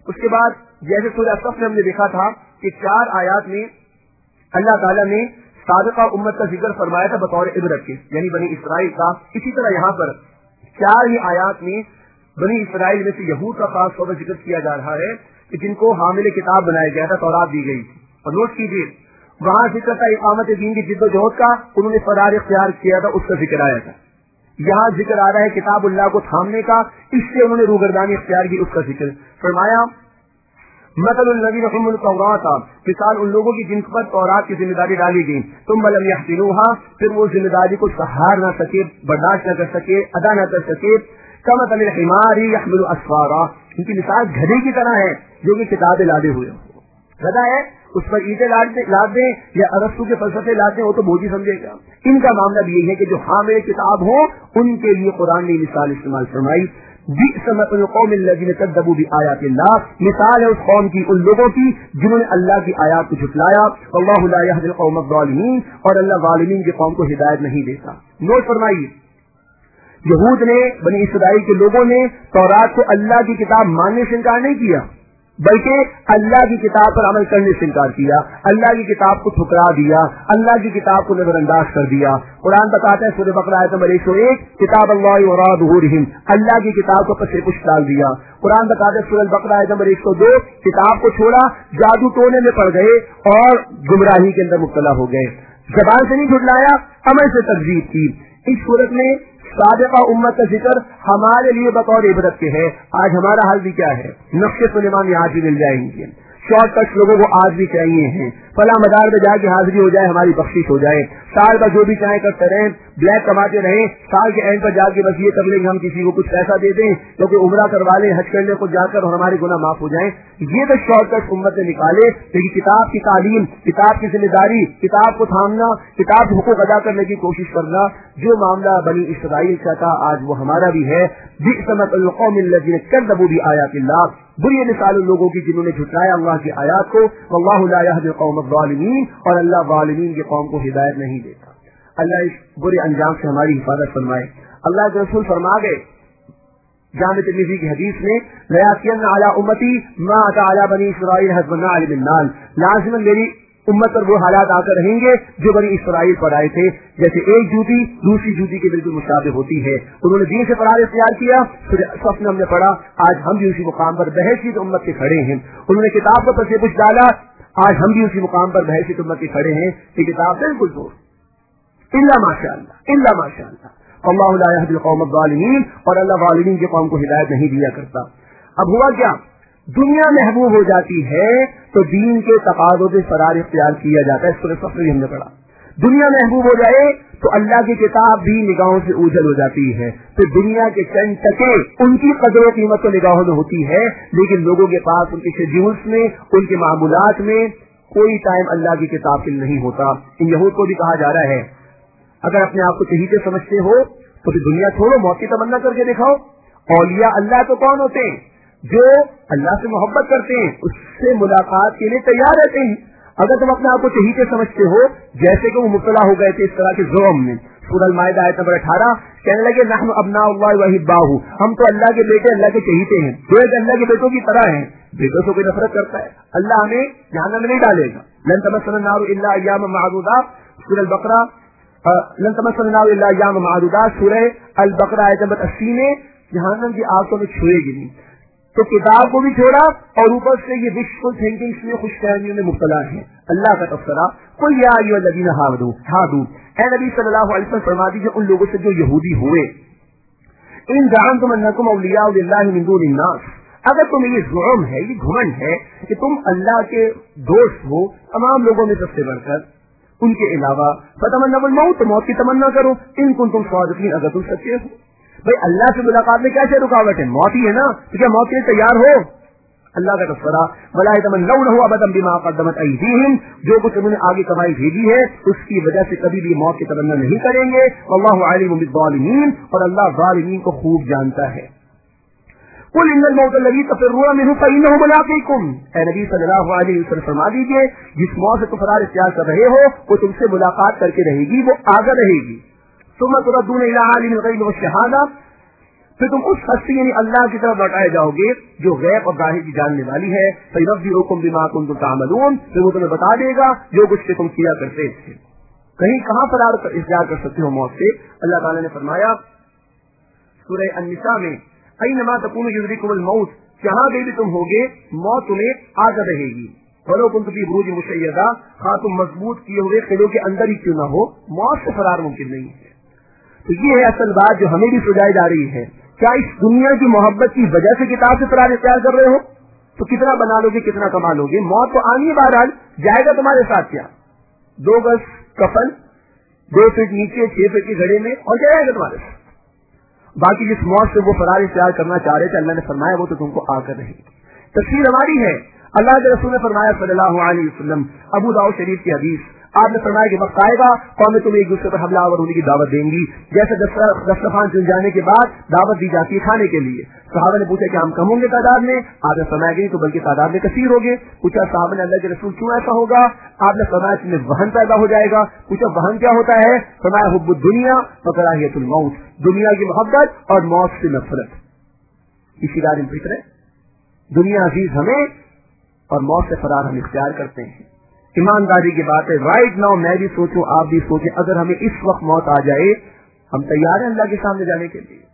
اس کے بعد جیسے سورہ صف میں ہم نے دیکھا تھا کہ 4 آیات میں اللہ تعالیٰ نے سابقہ امت کا ذکر فرمایا تھا بطور عبرت کے، یعنی بنی اسرائیل کا. اسی طرح یہاں پر 4 ہی آیات میں بنی اسرائیل میں سے یہود کا خاص طور پر ذکر کیا جا رہا ہے کہ جن کو حامل کتاب بنایا گیا تھا، تورات دی گئی تھی. اور نوٹ کیجیے وہاں ذکر تھا اقامت دین کی جد و جہد کا، انہوں نے فرار اختیار کیا تھا، اس کا ذکر آیا تھا. یہاں ذکر آ رہا ہے کتاب اللہ کو تھامنے کا، اس سے انہوں نے روگردانی اختیار کی، اس کا ذکر فرمایا. مثل الذین حملوا التوراۃ، مثال ان لوگوں کی جن پر تورات کی ذمہ داری ڈالی گئی، ثم لم یحملوها، پھر وہ ذمہ داری کو سہار نہ سکے، برداشت نہ کر سکے، ادا نہ کر سکے. کمثل الحمار یحمل اسفارا، ان کی مثال گدھے کی طرح ہے جو کہ کتابیں لادے ہوئے ہوں. گدھا ہے، اس پر اینٹیں لاد دیں یا ارسطو کے فلسفے لاتے ہیں، وہ تو بوجھی سمجھے گا. ان کا معاملہ بھی یہی ہے کہ جو حامل کتاب ہو ان کے لیے قرآن نے مثال استعمال فرمائی. بئس مثل القوم الذین کذبوا بآیات اللہ، مثال ہے اس قوم کی، ان لوگوں کی جنہوں نے اللہ کی آیات کو جھٹلایا. واللہ لا یہدی القوم الظالمین، اور اللہ ظالمین کی قوم کو ہدایت نہیں دیتا. نوٹ فرمائیے، یہود نے، بنی اسرائیل کے لوگوں نے تورات کو اللہ کی کتاب ماننے سے انکار نہیں کیا، بلکہ اللہ کی کتاب پر عمل کرنے سے انکار کیا، اللہ کی کتاب کو ٹھکرا دیا، اللہ کی کتاب کو نظر انداز کر دیا. قرآن بتاتا ہے سورہ بقرہ آیت نمبر 101، کتاب اللہ وراء ظہورہم، اللہ کی کتاب کو پس پش ڈال دیا. قرآن بتاتا ہے سورہ بقرہ آیت نمبر 102، کتاب کو چھوڑا، جادو ٹونے میں پڑ گئے اور گمراہی کے اندر مبتلا ہو گئے. زبان سے نہیں جھٹلایا، عمل سے تکذیب کی. اس صورت میں سابقہ امت کا ذکر ہمارے لیے بطور عبرت کے ہے. آج ہمارا حال بھی کیا ہے؟ نقشے سلیمان آج بھی مل جائیں گے، شارٹ کٹ لوگوں کو آج بھی چاہیے ہیں، فلاں مدار میں جا کے حاضری ہو جائے، ہماری بخشش ہو جائے، سال کا جو بھی چاہیں کرتے رہیں، بلیک کماتے رہیں، سال کے اینڈ پر جا کے بس یہ کر لیں کہ ہم کسی کو کچھ پیسہ دے دیں کیونکہ عمرہ کروا لیں، حج کرنے کو جا کر اور ہمارے گناہ معاف ہو جائیں. یہ تو شارٹ کٹ امت نے نکالے. لیکن کتاب کی تعلیم، کتاب کی ذمہ داری، کتاب کو تھامنا، کتاب کے حقوق ادا کرنے کی کوشش کرنا، جو معاملہ بنی اسرائیل کا تھا آج وہ ہمارا بھی ہے. بئس مثل القوم الذین کذبوا بآیات اللہ، بری مثال ان لوگوں کی جنہوں نے جھٹلایا اللہ کی آیات کو. واللہ لا یہدی القوم الظالمین، اور اللہ ظالمین کی قوم کو ہدایت نہیں دیتا. اللہ اس برے انجام سے ہماری حفاظت فرمائے. اللہ کے رسول فرما گئے جامع ترمذی کی حدیث میں، لیاتین علی امتی ما اتى علی بنی اسرائیل حسبنا علی النار، لازماً میری امت پر وہ حالات آ کر رہیں گے جو بنی اسرائیل پر آئے تھے. جیسے ایک جوتی دوسری جوتی کے بالکل مشابہ ہوتی ہے. انہوں نے دین سے فرار اختیار کیا، پھر صف میں ہم نے پڑھا، آج ہم بھی اسی مقام پر بحیثیت امت کے کھڑے ہیں. انہوں نے کتاب کو پس پش ڈالا، آج ہم بھی اسی مقام پر بحیثیت امت کے کھڑے ہیں. یہ کتاب بالکل دور الا ماشاء اللہ، الا ماشاء اللہ. اللہ لا یہدی القوم الظالمین، اور اللہ ظالمین کی قوم کو ہدایت نہیں دیا کرتا. اب ہوا کیا؟ دنیا محبوب ہو جاتی ہے تو دین کے تقاضوں سے فرار اختیار کیا جاتا ہے. اس پر سفر ہم نے پڑھا. دنیا محبوب ہو جائے تو اللہ کی کتاب بھی نگاہوں سے اوجھل ہو جاتی ہے. تو دنیا کے چند ٹکے ان کی قدر و قیمت تو نگاہوں میں ہوتی ہے، لیکن لوگوں کے پاس ان کے شیڈیولز میں، ان کے معمولات میں کوئی ٹائم اللہ کی کتاب کے نہیں ہوتا. ان یہود کو بھی کہا جا رہا ہے اگر اپنے آپ کو چہیتے سمجھتے ہو تو پھر دنیا چھوڑو، موت کی تمنا کر کے دکھاؤ. اولیاء اللہ تو کون ہوتے ہیں؟ جو اللہ سے محبت کرتے ہیں، اس سے ملاقات کے لیے تیار رہتے ہیں. اگر تم اپنے آپ کو چہیتے سمجھتے ہو، جیسے کہ وہ مبتلا ہو گئے تھے اس طرح کے ظلم میں. سورہ المائدہ آیت نمبر 18 کہنے لگے نحن ابناء اللہ واحباہ، ہم تو اللہ کے بیٹے، اللہ کے چہیتے ہیں. جو اللہ کے بیٹوں کی طرح ہیں. بیٹوں سے کوئی نفرت کرتا ہے، اللہ ہمیں جہنم میں نہیں ڈالے گا. لن تمسنا النار الا ایاما معدودات، سورہ البقرہ لن تمسنا النار الا ایاما معدودات، سورہ البقرہ آیت نمبر 80 میں جہنم کی آگ کو چھوئے گی نہیں. تو کتاب کو بھی چھوڑا اور اوپر سے یہ وشفل تھنکنگ میں خوش فہمیوں میں مبتلا ہے. اللہ کا تذکرہ، قل یا ایھا الذین ہادوا، اے نبی صلی اللہ علیہ وسلم فرما دیجیے ان لوگوں سے جو یہودی ہوئے، ان زعمتم انکم اولیاء للہ من دون الناس، اگر تمہیں یہ زعم ہے، یہ گھمنڈ ہے کہ تم اللہ کے دوست ہو تمام لوگوں میں سب سے بڑھ کر ان کے علاوہ، فتمنوا الموت، موت کی تمنا کرو، ان کنتم صادقین، اگر تم سچے ہو. بھئی اللہ سے ملاقات میں کیسے رکاوٹ ہے؟ موت ہی ہے نا. تو کیا موت کے لیے تیار ہو؟ اللہ کا تذکرہ، ولا یتمنونه ابدا بما قدمت ایدیہم، جو کچھ انہوں نے آگے کمائی بھیجی ہے اس کی وجہ سے کبھی بھی موت کی تمنا نہیں کریں گے. واللہ علیم بالظالمین، اور اللہ ظالمین کو خوب جانتا ہے. قل ان الموت الذی تفرون منه فانه ملاقیکم، اے نبی صلی اللہ علیہ وسلم فرما دیجیے جس موت سے فرار اختیار کر رہے ہو وہ تم سے ملاقات کر کے رہے گی، وہ آگے رہے گی. ثم تردون الى عالم الغیب والشہادہ، پھر تم اس ہستی یعنی اللہ کی طرف لوٹائے جاؤ گے جو غیب اور ظاہر کی جاننے والی ہے. فَيُنَبِّئُكُم بِمَا كُنتُمْ تَعْمَلُونَ، پھر وہ تمہیں بتا دے گا جو کچھ کہ تم کیا کرتے تھے. کہیں کہاں فرار اختیار کر سکتے ہو موت سے؟ اللہ تعالیٰ نے فرمایا سورہ النساء میں اَيْنَمَا تَكُونُوا يُدْرِككُمُ الْمَوْتُ، جہاں بھی تم ہوگے موت تمہیں آ کر رہے گی. وَلَوْ كُنتُمْ فِي بُرُوجٍ مُشَيَّدَةٍ، خواہ تم مضبوط کیے ہوئے قلعوں کے اندر ہی کیوں نہ ہو، موت سے فرار ممکن نہیں ہے. تو یہ ہے اصل بات جو ہمیں بھی سجائی جا رہی ہے. کیا اس دنیا کی محبت کی وجہ سے کتاب سے فرار اختیار کر رہے ہو؟ تو کتنا بنا لو گے، کتنا کما لو گے، موت تو آنی ہے. بہرحال جائے گا تمہارے ساتھ کیا؟ 2 گز کفن، 2 فٹ نیچے، 6 فٹ کی گھڑے میں، اور جائے گا تمہارے ساتھ. باقی جس موت سے وہ فرار اختیار کرنا چاہ رہے تھے اللہ نے فرمایا وہ تو تم کو آ کر رہے گی. تفسیر ہماری ہے. اللہ کے رسول نے فرمایا صلی اللہ علیہ وسلم، ابو داؤد شریف کی حدیث، آپ نے فرمایا کہ وقت آئے گا قومیں تمہیں ایک دوسرے پر حملہ آور ہونے کی دعوت دیں گی. جیسے دسترخوان چن جانے کے بعد دعوت دی جاتی ہے کھانے کے لیے. صحابہ نے پوچھا کہ ہم کم ہوں گے تعداد میں؟ آپ نے فرمایا کہ نہیں تو بلکہ تعداد میں کثیر ہوگے. پوچھا صحابہ نے اللہ کے رسول کیوں ایسا ہوگا؟ آپ نے فرمایا کہ وہن پیدا ہو جائے گا. پوچھا وہن کیا ہوتا ہے؟ فرمایا حب الدنیا و کراہیت الموت، دنیا کی محبت اور موت سے نفرت. اسی دار فکر ہے دنیا عزیز ہمیں اور موت سے فرار ہم اختیار کرتے ہیں. ایمانداری کی بات ہے، رائٹ ناؤ میں بھی سوچوں آپ بھی سوچیں، اگر ہمیں اس وقت موت آ جائے ہم تیار ہیں اللہ کے سامنے جانے کے لیے،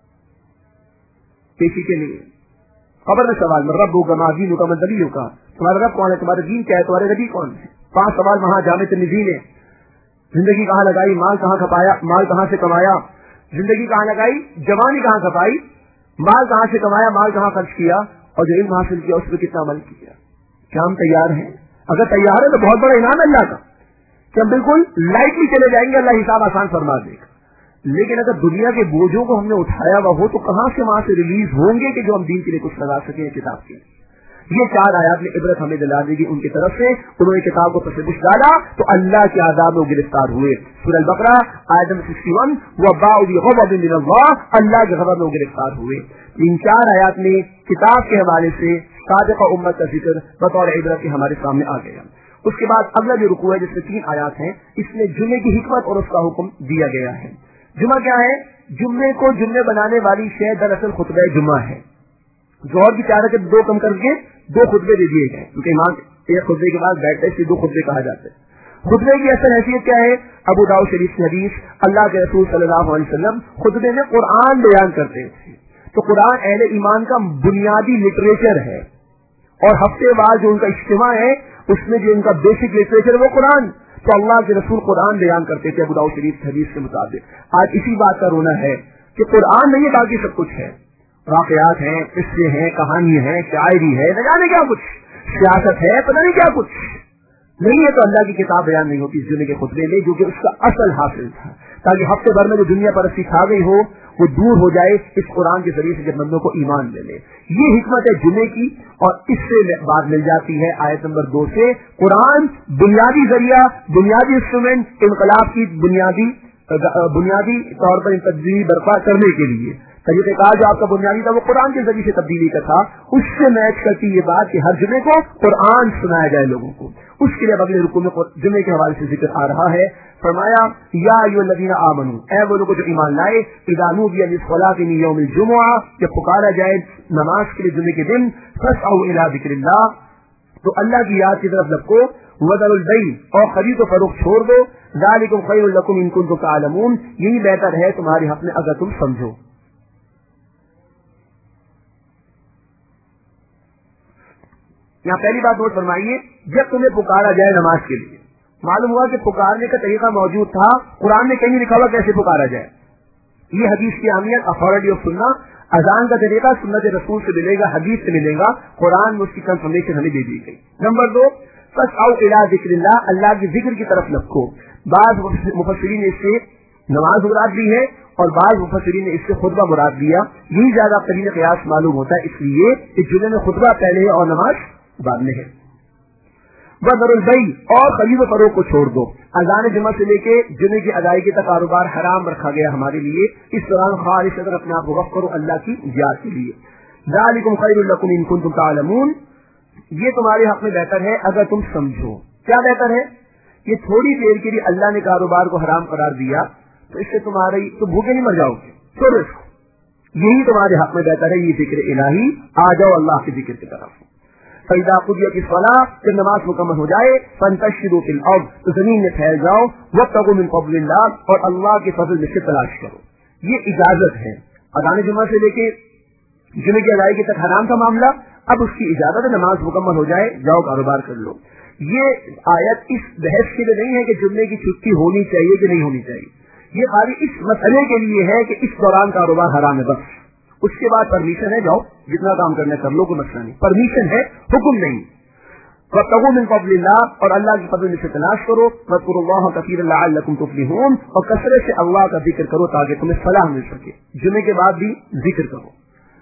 پیشی کے لیے. خبر میں سوال میں رب ہوگا ماضی کا مدبی ہوگا، تمہارا رب کون ہے، تمہارا دین کیا ہے، تمہارے نبی کون ہے. 5 سوال وہاں جامع ترمذی نے. زندگی کہاں لگائی، مال کہاں کھپایا، مال کہاں سے کمایا. زندگی کہاں لگائی، جوانی کہاں کھپائی، مال کہاں سے کمایا، مال کہاں خرچ کیا، اور جو علم حاصل کیا اس پہ کتنا عمل کیا. کیا ہم تیار ہیں؟ اگر تیار ہے تو بہت بڑا انعام ہے اللہ کا کہ ہم بالکل لائٹلی چلے جائیں گے، اللہ حساب آسان فرما دے گا. لیکن اگر دنیا کے بوجھوں کو ہم نے اٹھایا ہوا ہو تو کہاں سے وہاں سے ریلیز ہوں گے کہ جو ہم دین کے لیے کچھ لگا سکیں کتاب کے لیے. یہ 4 آیات میں عبرت ہمیں دلا دے گی ان کی طرف سے. انہوں نے کتاب کو پس پش ڈالا تو اللہ کے عذاب میں گرفتار ہوئے. سورہ البقرہ آیت نمبر 61 وباء بغضب من اللہ، اللہ کے غضب میں گرفتار ہوئے. ان 4 آیات میں کتاب کے حوالے سے سابقہ امت کا ذکر بطور عبرت کے ہمارے سامنے آ گیا. اس کے بعد اگلا جو رکوع ہے جس میں 3 آیات ہیں، اس میں جمعے کی حکمت اور اس کا حکم دیا گیا ہے. جمعہ کیا ہے؟ جمعے کو جمعے بنانے والی شے دراصل خطبہ جمعہ ہے. ظہر کی 4 رکعت 2 کم کر کے 2 خطبے دے دیے گئے، کیونکہ امام ایک خطبے کے بعد بیٹھتے ہیں، 2 خطبے کہا جاتے ہیں. خطبے کی اصل حیثیت کیا ہے؟ ابو داؤد شریف کی حدیث، اللہ کے رسول صلی اللہ علیہ وسلم خطبے میں قرآن بیان کرتے تھے. تو قرآن اہل ایمان کا بنیادی لٹریچر ہے، اور ہفتے بعد جو ان کا اجتماع ہے اس میں جو ان کا بیسک لٹریچر ہے وہ قرآن. تو اللہ کے رسول قرآن بیان کرتے تھے ابو داؤد شریف حدیث کے مطابق. آج اسی بات کا رونا ہے کہ قرآن نہیں ہے، باقی سب کچھ ہے، واقعات ہیں، قصے ہیں، کہانی ہے، شاعری ہے، نہ جانے کیا کچھ، سیاست ہے، پتہ نہیں کیا کچھ نہیں ہے. تو اللہ کی کتاب بیان نہیں ہوتی اس جمعے کے خطبے میں، جو کہ اس کا اصل حاصل تھا، تاکہ ہفتے بھر میں جو دنیا پرستی کھا گئی ہو وہ دور ہو جائے اس قرآن کے ذریعے سے جب بندوں کو ایمان ملے لے. یہ حکمت ہے جمعے کی، اور اس سے بات مل جاتی ہے آیت نمبر 2 سے. قرآن بنیادی ذریعہ، بنیادی انسٹرومنٹ انقلاب کی بنیادی طور پر تبدیلی برپا کرنے کے لیے. طریقہ کار جو آپ کا بنیادی تھا وہ قرآن کے ذریعے سے تبدیلی کا تھا. اس سے میچ کرتی یہ بات کہ ہر جمعے کو قرآن سنایا جائے لوگوں کو. اس کے لیے اگلے رکوع میں جمعے کے حوالے سے ذکر آ رہا ہے. فرمایا یا ایھا الذین آمنوا، اے وہ لوگ جو ایمان لائے، اذا نودی للصلاۃ من یوم الجمعہ، جب پکارا جائے نماز کے لیے جمعے کے دن، فاسعوا الی ذکر اللہ، تو اللہ کی یاد کی طرف لپکو، وذروا البیع، اور خرید و فروخت چھوڑ دو، ذالکم خیر لکم ان کنتم تعلمون، یہی بہتر ہے تمہارے حق میں اگر تم سمجھو. یہاں پہلی بات نوٹ فرمائیے، جب تمہیں پکارا جائے نماز کے لیے، معلوم ہوا کہ پکارنے کا طریقہ موجود تھا، قرآن میں کہیں لکھا ہوا کیسے پکارا جائے. یہ حدیث کی اہمیت، اتھارٹی آف سننا. اذان کا طریقہ سنت رسول سے ملے گا، حدیث سے ملے گا، قرآن میں اس کی کنفرمیشن ہمیں دے دی گئی. نمبر 2، فاسعوا الی ذکر اللہ، اللہ کی ذکر کی طرف لپکو. بعض مفسرین نے اس سے نماز مراد لی ہے اور بعض مفسرین نے اس سے خطبہ مراد دیا. یہی زیادہ قرین قیاس معلوم ہوتا ہے، اس لیے کہ جمعے میں خطبہ پہلے ہے اور نماز بعد میں ہے. وذروا البیع، اور خرید و فروخت کو چھوڑ دو. اذان جمعہ سے لے کے جمعے کی ادائیگی تک کاروبار حرام رکھا گیا ہمارے لیے. اس دوران خالص اگر اپنے آپ کو وقف کرو اللہ کی یاد کے لیے. ذالکم خیر لکم ان کنتم تعلمون، یہ تمہارے حق میں بہتر ہے اگر تم سمجھو. کیا بہتر ہے؟ یہ تھوڑی دیر کے لیے اللہ نے کاروبار کو حرام قرار دیا تو اس سے تم بھوکے نہیں مر جاؤ گے. چھوڑو اس کو، यही तुम्हारे हक में बेहतर है, ये जिक्र इलाही, आ जाओ अल्लाह के जिक्र की तरफ। फैदा कुदियत सलाह, जब नमाज मुकम्मल हो जाए, फंतशिरू फिल अर्द, तो जमीन में फैल जाओ, वब्तगू मिन फज़लिल्लाह, और अल्लाह के फजल में से तलाश करो। ये इजाजत है। अज़ान जुमा से लेके जुमे की अदायगी तक हराम का मामला, अब उसकी इजाजत है, नमाज मुकम्मल हो जाए, जाओ कारोबार कर लो। ये आयत इस बहस के लिए नहीं है कि जुम्मे की छुट्टी होनी चाहिए कि नहीं होनी चाहिए, ये खाली इस मसले के लिए है कि इस दौरान कारोबार हराम है बस। उसके बाद परमिशन है, जाओ जितना काम करना कर लो, कोई मसला नहीं, परमिशन है, हुक्म नहीं। वब्तगू मिन फज़लिल्लाह, और अल्लाह की फज़ल से तलाश करो। वज़कुरुल्लाह कसीरन लअल्लकुम तुफ्लिहून, और कसरत से अल्लाह का जिक्र करो ताकि तुम्हें फलाह मिल सके। जुमे के बाद भी जिक्र करो।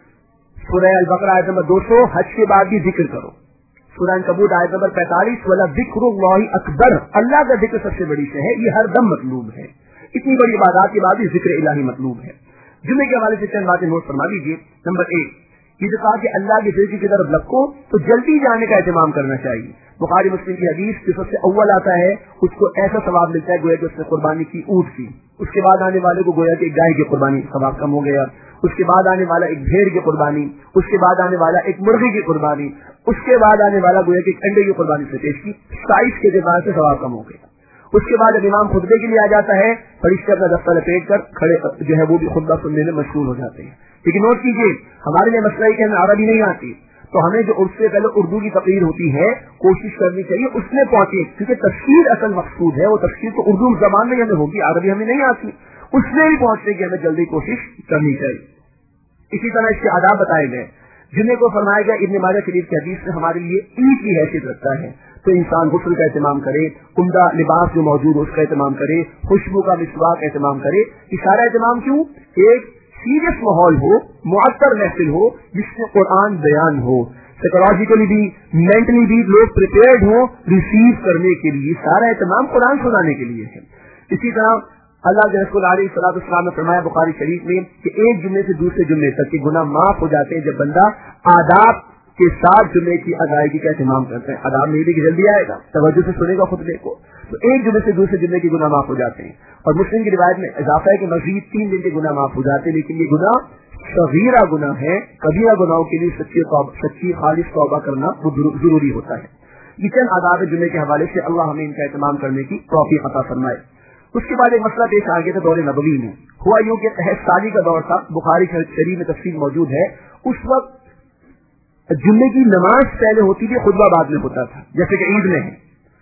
सूरह अल-बकरा आयत नंबर 200, हज के बाद भी जिक्र करो। सूरह अनकबूत आयत नंबर 45, वला ज़िक्रुल्लाहि अकबर, अल्लाह का जिक्र सबसे बड़ी से है, ये हर दम मतलूब है। इतनी बड़ी इबादत के बाद भी जिक्र इलाही मतलूब है। जुमे के हवाले से चंद बातें नोट फरमा लीजिए। नंबर 1, ये जो कहा कि अल्लाह के जिक्र की तरफ लपको, तो जल्दी जाने का एहतमाम करना चाहिए। बुखारी मुस्लिम की हदीस जो सबसे अव्वल आता है, उसको ऐसा सवाब मिलता है गोया कि उसने कुर्बानी की ऊँट की। उसके बाद आने वाले को गोया कि गाय की कुर्बानी सवाब कम हो गया। उसके बाद आने वाला एक भेड़ की कुर्बानी, उसके बाद आने वाला एक मुर्गी की कुर्बानी, उसके बाद आने वाला गोया कि अंडे की कुर्बानी से पेश की, 27 के एतबार से सवाब कम हो गया। उसके बाद जब इमाम खुतबे के लिए आ जाता है, फरिश्ते अपना दफ्तर लपेट कर खड़े जो है वो भी खुतबा सुनने में मशगूल हो जाते हैं। लेकिन नोट कीजिए, हमारे लिए मसला है कि हमें अरबी नहीं आती, तो हमें जो उससे पहले उर्दू की तकरीर होती है, कोशिश करनी चाहिए उसमें पहुंचे, क्योंकि तफसीर असल मकसूद है, वो तफसीर तो उर्दू जबान में हमें होगी, अरबी हमें नहीं आती, उसमें भी पहुंचने की हमें जल्दी कोशिश करनी चाहिए। इसी तरह इसके आदाब बताए गए, जिन्हें को फरमाया गया इब्न माजा शरीफ की हदीस में हमारे लिए ईद की हैसियत रखता है, तो इंसान गुस्ल का एहतमाम करे, उम्दा लिबास जो मौजूद हो उसका एहतमाम करे, खुशबू का मिसवाक एहतमाम करे। ये सारा एहतमाम क्यों? एक सीरियस माहौल हो, मुअत्तर महफिल हो जिसमें कुरान बयान हो, साइकोलॉजिकली भी मेंटली भी लोग प्रिपेयर्ड हो रिसीव करने के लिए, सारा एहतमाम कुरान सुनाने के लिए है। इसी तरह अल्लाह के रसूल अलैहिस्सलाम ने फरमाया बुखारी शरीफ में कि एक जुम्मे से दूसरे जुम्मे तक के गुनाह माफ हो जाते हैं जब बंदा आदाब के साथ जुम्मे की अदायगी का एहतमाम करते हैं। आदाब नहीं भी कि जल्दी आएगा, तवज्जो से सुनेगा खुतबे को, तो एक जुम्मे से दूसरे जुम्मे के गुनाह माफ हो जाते हैं। और मुस्लिम की रिवायत में इजाफा है कि मजीद 3 दिन के गुनाह माफ हो जाते हैं, लेकिन ये गुनाह सगीरा गुनाह है, कबीरा गुनाहों के लिए सच्ची खालिस तौबा करना वो जरूरी होता है। ये चंद आदाब जुम्मे के हवाले से अल्लाह हमें इनका एहतमाम करने की तौफीक अता फरमाए। उसके बाद एक मसला पेश आ गया था दौरे नबवी में। हुआ यूं कि साली का दौर था, बुखारी शरीफ में तफसील मौजूद है। उस वक्त जुम्मे की नमाज पहले होती थी, खुतबा बाद में होता था, जैसे कि ईद में है।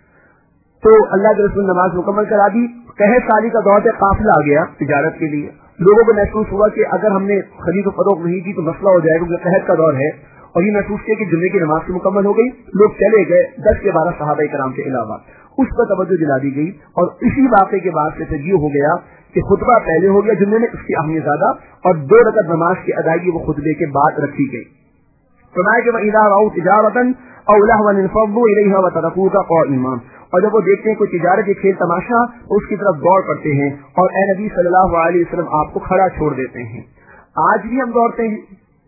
तो अल्लाह के रसूल नमाज मुकम्मल करा दी, कहे साली का दौर से काफिला आ गया तिजारत के लिए। लोगों को महसूस हुआ कि अगर हमने खरीद फरोख्त नहीं की तो मसला हो जाएगा, क्योंकि कहत का दौर है। और ये महसूस किया कि जुम्मे की नमाज मुकम्मल हो गई, लोग चले गए, 10 के 12 सहाबा इकराम के अलावा। उस पर तवज्जो दिला दी गई, और इसी वाक़े के बाद से फिर ये हो गया कि खुतबा पहले हो गया जुम्मे में, उसकी अहमियत ज्यादा, और 2 रकअत नमाज की अदायगी वो खुतबे के बाद रखी गई। फरमाया कि वइज़ा रअऊ तिजारतन औ लहवन इनफज़्ज़ू इलैहा व तरकूका क़ाइमा, और जब वो देखते हैं कोई तिजारत या खेल तमाशा तो उसकी तरफ दौड़ पड़ते हैं, और ए नबी सल्लल्लाहु अलैहि वसल्लम आपको खड़ा छोड़ देते हैं। आज भी हम दौड़ते हैं।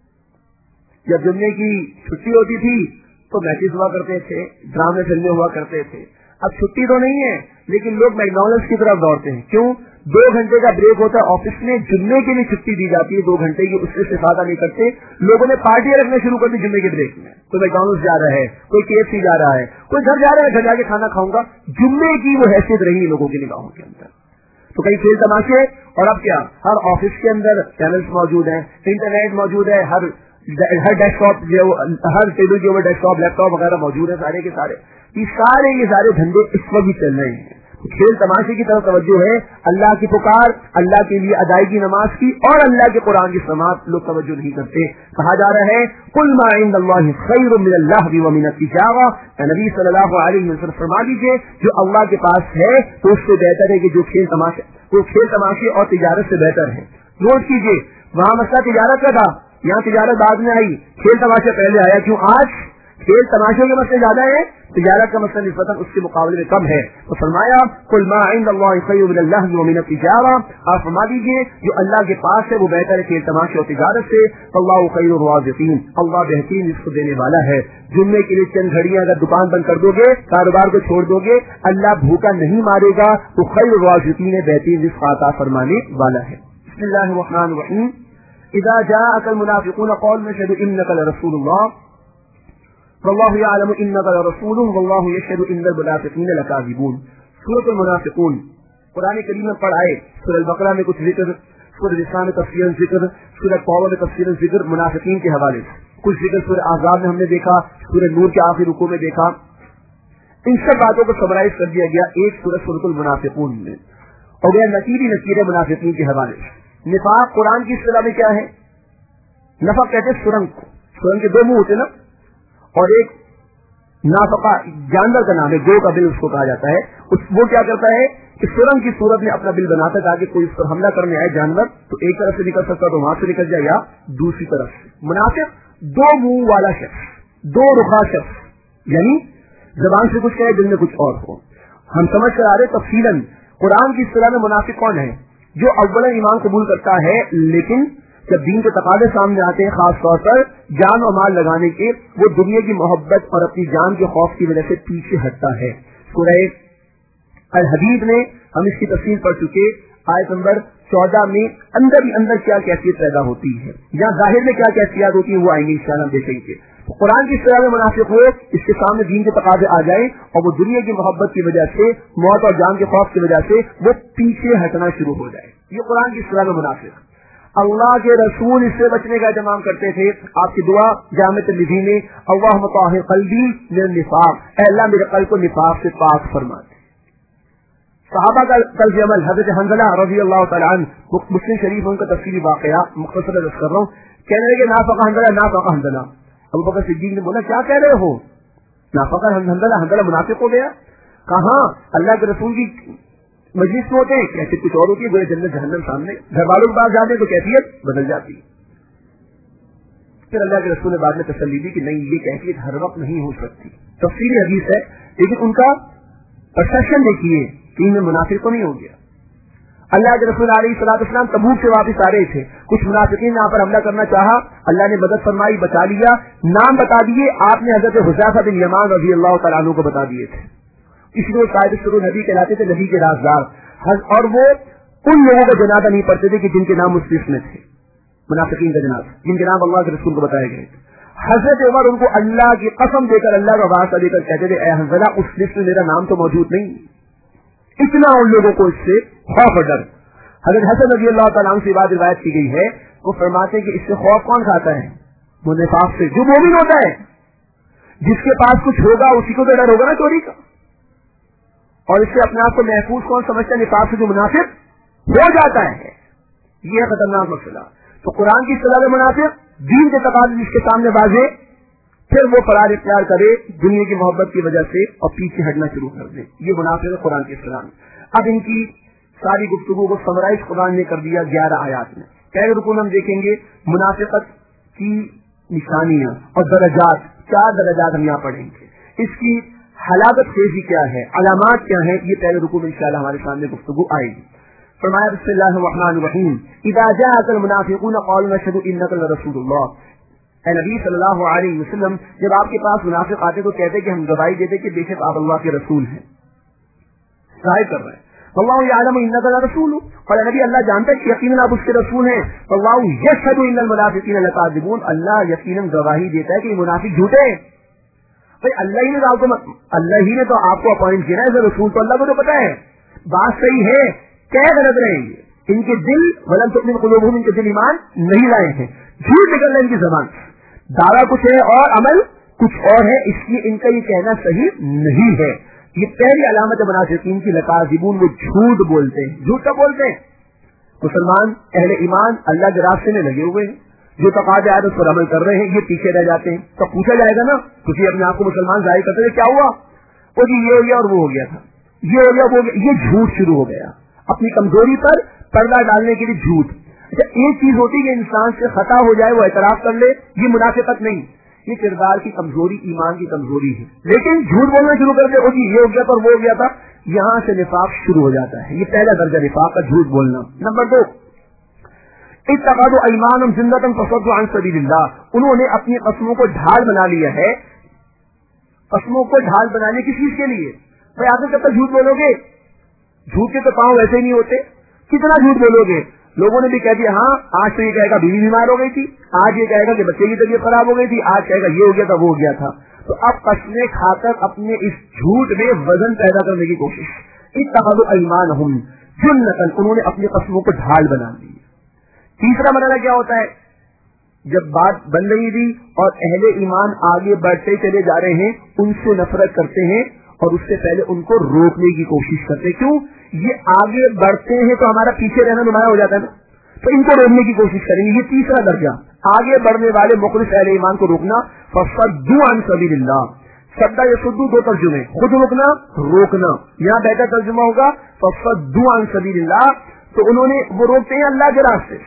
जब जुम्मे की छुट्टी होती थी तो मैचेस हुआ करते थे, ड्रामे फिल्में हुआ करते थे। अब छुट्टी तो नहीं है, लेकिन लोग मैकडॉनल्ड्स की तरफ दौड़ते हैं। क्यों? 2 घंटे का ब्रेक होता है ऑफिस में, जुम्मे के लिए छुट्टी दी जाती है 2 घंटे की, उससे इस्तेफादा नहीं करते। लोगों ने पार्टियां रखना शुरू कर दी जुम्मे के ब्रेक में। कोई मैकडॉनल्ड्स जा रहा है, कोई KFC जा रहा है, कोई घर जा रहा है, घर जाके खाना खाऊंगा। जुम्मे की वो हैसियत रही लोगों की निगाहों के अंदर। तो कई खेल तमाशे, और अब क्या, हर ऑफिस के अंदर चैनल्स मौजूद है, इंटरनेट मौजूद है, हर डेस्कटॉप जो हर टेबल के ऊपर डेस्कटॉप लैपटॉप वगैरह मौजूद है, सारे के सारे ये सारे धंधे इस वक्त भी चल रहे हैं। खेल तमाशे की तरफ तवज्जो है, अल्लाह की पुकार, अल्लाह के लिए अदायगी नमाज की और अल्लाह के कुरान की समाअत लोग तवज्जो नहीं करते। कहा जा रहा है कुल मा इंदल्लाहि खैरुम मिनल लहवी व मिनत तिजारा, नबी सल्लल्लाहु अलैहि वसल्लम फरमा दीजिए जो अल्लाह के पास है तो उससे बेहतर है कि जो खेल तमाशे और तिजारत से बेहतर है। नोट कीजिए, वहां मसला तिजारत का था, यहाँ तिजारत बाद में आई, खेल तमाशा पहले आया। क्यों? आज खेल तमाशों के मसले ज्यादा है, तिजारत का मसला निस्बतन उसके मुकाबले में कम है। तो फरमाया कुल मा इंदल्लाहि खैरुम मिनल लहवी व मिनत तिजारा, आप फरमा दीजिए जो अल्लाह के पास है वो बेहतर है खेल तमाशे और तिजारत से। अल्लाहु खैरुर राज़िकीन, अल्लाह बेहतरीन रिज़्क़ देने वाला है। जुम्मे के लिए चंद घड़ियां अगर दुकान बंद कर दोगे, कारोबार को छोड़ दोगे, अल्लाह भूखा नहीं मारेगा, तो खैरुर राज़िकीन बेहतरीन रिज़्क़ अता फरमाने वाला है। बिस्मिल्लाहिर रहमानिर रहीम। اذا جاءك المنافقون قالوا نشهد انك لرسول الله والله يعلم انك لرسوله والله يشهد ان المنافقين لكاذبون. سورۃ المنافقون قرآن کریم میں پڑھائے. سورۃ البقرہ میں کچھ ذکر, سورۃ النساء میں تفصیل ذکر, سورۃ توبہ میں تفصیل ذکر منافقین کے حوالے سے. کچھ ذکر سورۃ احزاب میں ہم نے دیکھا, سورۃ نور کے آخری رکوع میں دیکھا. ان سب باتوں کو سمرائز کر دیا گیا ایک سورۃ المنافقون میں, اور گیا نکیر منافقین کے حوالے سے. نفاق قرآن کی اصطلاح میں کیا ہے؟ نفاق کہتے ہیں سرنگ کو. سرنگ کے دو منہ ہوتے نا, اور ایک نافقہ جانور کا نام ہے, گو کا بل اس کو کہا جاتا ہے. وہ کیا کرتا ہے کہ سرنگ کی صورت میں اپنا بل بناتا ہے تاکہ کوئی اس پر حملہ کرنے آئے جانور تو ایک طرف سے نکل سکتا تو وہاں سے نکل جائے یا دوسری طرف سے. منافق دو منہ والا شخص, دو رخا شخص, یعنی زبان سے کچھ کہے دل میں کچھ اور ہو. ہم سمجھ کر آ رہے تفصیلاً قرآن کی اصطلاح میں منافق کون ہے؟ جو اولا ایمان قبول کرتا ہے لیکن جب دین کے تقاضے سامنے آتے ہیں خاص طور پر جان و مال لگانے کے, وہ دنیا کی محبت اور اپنی جان کے خوف کی وجہ سے پیچھے ہٹتا ہے. سورہ الحدید میں ہم اس کی تفصیل پڑھ چکے. آیت نمبر 14 میں اندر ہی اندر کیا کیفیت پیدا ہوتی ہے, یا ظاہر میں کیا کیفیت ہوتی ہے, وہ آئیں گے انشاءاللہ ہم دیکھیں گے. قرآن کی اصطلاح میں منافق ہو, اس کے سامنے دین کے تقاضے آ جائیں اور وہ دنیا کی محبت کی وجہ سے, موت اور جان کے خوف کی وجہ سے وہ پیچھے ہٹنا شروع ہو جائے. یہ قرآن کی اصطلاح میں منافق. اللہ کے رسول اس سے بچنے کا اہتمام کرتے تھے. آپ کی دعا جامع ترمذی میں, اللہم طہر قلبی من النفاق, اے اللہ میرے قلب کو نفاق سے پاک فرما دے. صحابہ کا طرز عمل, حضرت حنظلہ رضی اللہ تعالیٰ عنہ, مسلم شریف ان کا تفصیلی واقعہ مختصر عرض کر رہا ہوں. کہنے لگے نافقہ حنظلہ, نافقہ حنظلہ. ابو بکر صدیق نے بولا کیا کہہ رہے ہو, نافقہ حنظلہ, حنظلہ منافق ہو گیا؟ کہاں اللہ کے رسول کی مجلس میں ہوتے ہیں کیفیت کچھ اور ہوتی ہے, گویا جنت جہنم سامنے, گھر والوں کے پاس جاتے ہیں تو کیفیت بدل جاتی. پھر اللہ کے رسول نے بعد میں تسلی دی کہ نہیں, یہ کیفیت ہر وقت نہیں ہو سکتی. تفصیلی حدیث ہے, لیکن ان کا پرسپشن دیکھیے کہ ان میں منافق تو نہیں ہو گیا. اللہ کے رسول علیہ الصلوۃ والسلام تبوک سے واپس آ رہے تھے, کچھ منافقین یہاں پر حملہ کرنا چاہا, اللہ نے مدد فرمائی, بچا لیا. نام بتا دیے آپ نے, حضرت حذیفہ بن یمان رضی اللہ تعالیٰ عنہ کو بتا دیے تھے. اس لیے صاحب سرور نبی کہلاتے تھے, نبی کے رازدار. اور وہ ان لوگوں کا جنازہ نہیں پڑھتے تھے کہ جن کے نام اس لسٹ میں تھے, منافقین کا جنازہ جن کے نام اللہ کے رسول کو بتائے گئے تھے. حضرت عمر ان کو اللہ کی قسم دے کر, اللہ کا واسطہ دے کر کہتے تھے, اے حنظلہ اس لسٹ میں میرا نام تو موجود نہیں. اتنا ان لوگوں کو اس سے خوف اور ڈر. حضرت حسن رضی اللہ تعالیٰ عنہ سے بات روایت کی گئی ہے, وہ فرماتے ہیں کہ اس سے خوف کون کھاتا ہے؟ وہ نفاق سے. جو مومن ہوتا ہے, جس کے پاس کچھ ہوگا اسی کو تو ڈر ہوگا نا چوری کا, اور اس سے اپنے آپ کو محفوظ کون سمجھتا ہے؟ نفاق سے جو منافق ہو جاتا ہے. یہ ہے خطرناک مسئلہ. تو قرآن کی اصطلاح میں منافق دین کے تقاضے جس کے سامنے واضح, پھر وہ فرار اختیار کرے دنیا کی محبت کی وجہ سے اور پیچھے ہٹنا شروع کر دے. یہ منافق ہے قرآن کی اصطلاح میں. اب ان کی ساری گفتگو کو سمرائز قرآن نے کر دیا 11 آیات میں. پہلے رکوع ہم دیکھیں گے منافقت کی نشانیاں اور درجات. 4 درجات ہم یہاں پڑھیں گے. اس کی حلاوت خیزی کیا ہے, علامات کیا ہیں, یہ پہلے رکوع میں انشاءاللہ ہمارے سامنے گفتگو آئے گی. فرمایا بسم اللہ الرحمن الرحیم, اذا جاءك المنافقون قالوا نشهد انك لرسول الله. اے نبی صلی اللہ علیہ وسلم, جب آپ کے پاس منافق آتے تو کہتے کہ ہم گواہی دیتے کہ بے شک آپ اللہ کے رسول ہیں. ظاہر کر رہے ہیں واللہ یعلم انک لرسول, اور نبی اللہ جانتا ہے کہ یقیناً آپ اس کے رسول ہیں. واللہ یشهد ان المنافقین لکاذبون, اللہ یقیناً گواہی دیتا ہے کہ یہ منافق جھوٹے ہیں. بھائی اللہ ہی نے تو آپ کو اپوائنٹ کیا ہے رسول, تو اللہ کو تو پتا ہے. بات صحیح ہے, کیا غلط رہے ہیں, ان کے دل ولم تؤمن قلوبہم, ان کے دل ایمان نہیں لائے ہیں. جھوٹ نکل رہا ہے ان کی زبان, دعویٰ کچھ ہے اور عمل کچھ اور ہے, اس لیے ان کا یہ کہنا صحیح نہیں ہے. یہ پہلی علامت منافقین کی, لکاذبون, وہ جھوٹ بولتے ہیں. جھوٹ کا بولتے ہیں. مسلمان اہل ایمان اللہ کے راستے میں لگے ہوئے ہیں, جو تقاضے آئے اس پر عمل کر رہے ہیں, یہ پیچھے رہ جاتے ہیں. تو پوچھا جائے گا نا, کسی اپنے آپ کو مسلمان ظاہر کرتے تھے, کیا ہوا؟ وہ جی یہ ہو گیا اور وہ ہو گیا تھا, یہ ہو گیا وہ ہو گیا. یہ جھوٹ شروع ہو گیا, اپنی کمزوری پر پردہ ڈالنے کے لیے جھوٹ. اچھا, ایک چیز ہوتی ہے کہ انسان سے خطا ہو جائے, وہ اعتراف کر لے, یہ منافقت نہیں, یہ کردار کی کمزوری, ایمان کی کمزوری ہے. لیکن جھوٹ بولنا شروع کر دے, جی یہ ہو گیا تھا اور وہ ہو گیا تھا, یہاں سے نفاق شروع ہو جاتا ہے. یہ پہلا درجہ نفاق کا, جھوٹ بولنا. نمبر 2, اتخذوا ایمانهم جنۃ فصدوا عن سبیل اللہ, انہوں نے اپنی قسموں کو ڈھال بنا لیا ہے. قسموں کو ڈھال بنانے کس چیز کے لیے؟ بھائی آپ کب تک جھوٹ بولو گے؟ جھوٹ کے تو پاؤں ویسے ہی نہیں ہوتے, کتنا جھوٹ بولو گے؟ लोगों ने भी कह दिया हाँ आज तो ये कहेगा बीवी बीमार हो गई थी, आज ये कहेगा कि बच्चे की तबीयत खराब हो गई थी, आज कहेगा ये हो गया था वो हो गया था। तो अब कसमें खाकर अपने इस झूठ में वजन पैदा करने की कोशिश। इत्तखज़ू अयमानहुम जुन्नतन, उन्होंने अपनी कसमों को ढाल बना दी। तीसरा मरहला क्या होता है, जब बात बन रही थी और अहले ईमान आगे बढ़ते चले जा रहे हैं, उनसे नफरत करते हैं और उससे पहले उनको रोकने की कोशिश करते हैं। क्यों? ये आगे बढ़ते हैं तो हमारा पीछे रहना नुमाया हो जाता है ना, तो इनको रोकने की कोशिश करेंगे। ये तीसरा दर्जा, आगे बढ़ने वाले मुखलिस अहले ईमान को रोकना। फसद्दू अन सबीलिल्लाह, सद्दा यसुद्दू दो तर्जुमे, खुद रोकना रोकना। यहाँ बेहतर तर्जुमा होगा फसद्दू अन सबीलिल्लाह, तो उन्होंने वो रोकते हैं अल्लाह के रास्ते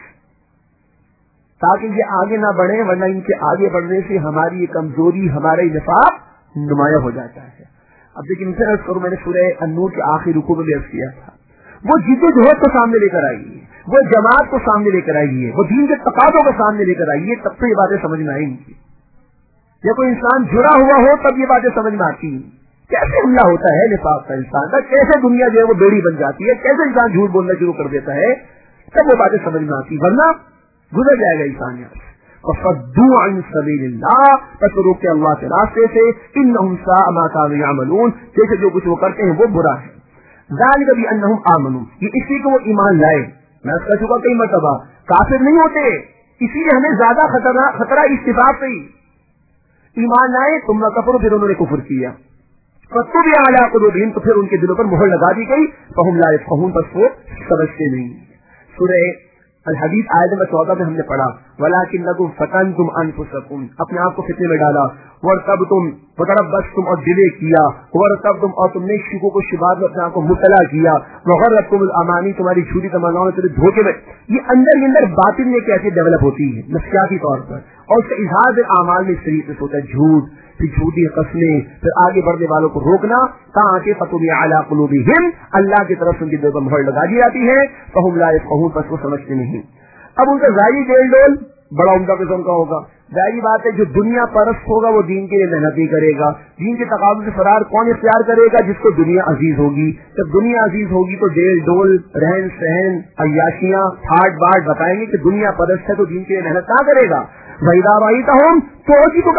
ताकि ये आगे ना बढ़े, वरना इनके आगे बढ़ने से हमारी ये कमजोरी, हमारा ये निफाक नुमाया हो जाता है। अब देखिए इनसे अर्ज करूं, मैंने सूरह अन्नूर के आखिरी रुकू में भी अर्ज किया था, वो जिद्दोजहद को सामने लेकर आई है, वो जमात को सामने लेकर आई है, वो दीन के तकादों को सामने लेकर आई है, तब तो ये बातें समझ में आएंगी। या कोई इंसान जुड़ा हुआ हो तब ये बातें समझ में आती है। कैसे हमला होता है निफाक का इंसान का, कैसे दुनिया जो है वो बेड़ी बन जाती है, कैसे इंसान झूठ बोलना शुरू कर देता है, तब वो बातें समझ में आती, वरना गुजर जाएगा इंसान यहाँ से। फसद्दू अन सबीलिल्लाह, बस रोके अल्लाह के रास्ते से। इन्नहुम साअ मा कानू यअमलून, जैसे जो कुछ वो करते हैं वो बुरा है। ज़ालिका बिअन्नहुम आमनू, ये इसलिए कि वो ईमान लाए। मैं कह चुका कई मरतबा, काफिर नहीं होते, इसीलिए हमें ज्यादा खतरा इस्तिफाक से ही। ईमान लाए तुम न कफरो, फिर उन्होंने कुफर किया। फतुबिअ अला कुलूबिहिम, तो फिर उनके दिलों पर मुहर लगा दी गई। फहुम ला यफ़क़हून, बस वो समझते नहीं। सूरह अल हदीद आयत नंबर 14 में हमने पढ़ा, वलाकिन्नकुम फतनतुम अनफुसकुम, अपने आप को फितने में डाला, वरतबतुम वतरबस्तुम, और डिले किया, वरतबतुम, और तुमने शुकों को शुबात में अपने आप को मुब्तला किया, वगर्रतकुमुल अमानी, तुम्हारी झूठी तमन्नाओं ने तुम्हें धोखे में। ये अंदर बातिन में कैसे डेवलप होती है नफ्सियाती तौर पर, और उसका इजहार अमाल में इस तरीके से होता है, झूठ, फिर झूठी कसमें, फिर आगे बढ़ने वालों को रोकना, ताकि फतुबिअ अला कुलूबिहिम, अल्लाह की तरफ से उनकी दिल पर मुहर लगा दी जाती है। फहुम ला यफ़क़हून, बस वो समझते नहीं। अब उनका ज़ाहिरी डेल डोल बड़ा उम्दा किस्म का होगा। जाहिर बात है जो दुनिया परस्त होगा वो दीन के लिए मेहनत नहीं करेगा। दीन के तकाज़े से फरार कौन इख्तियार करेगा? जिसको दुनिया अजीज होगी। जब दुनिया अजीज होगी तो डेल डोल, रहन सहन, अय्याशियां, ठाट बाट बताएंगे कि दुनिया परस्त है तो दीन के लिए मेहनत ना करेगा। वहीदाबाईताहुम तो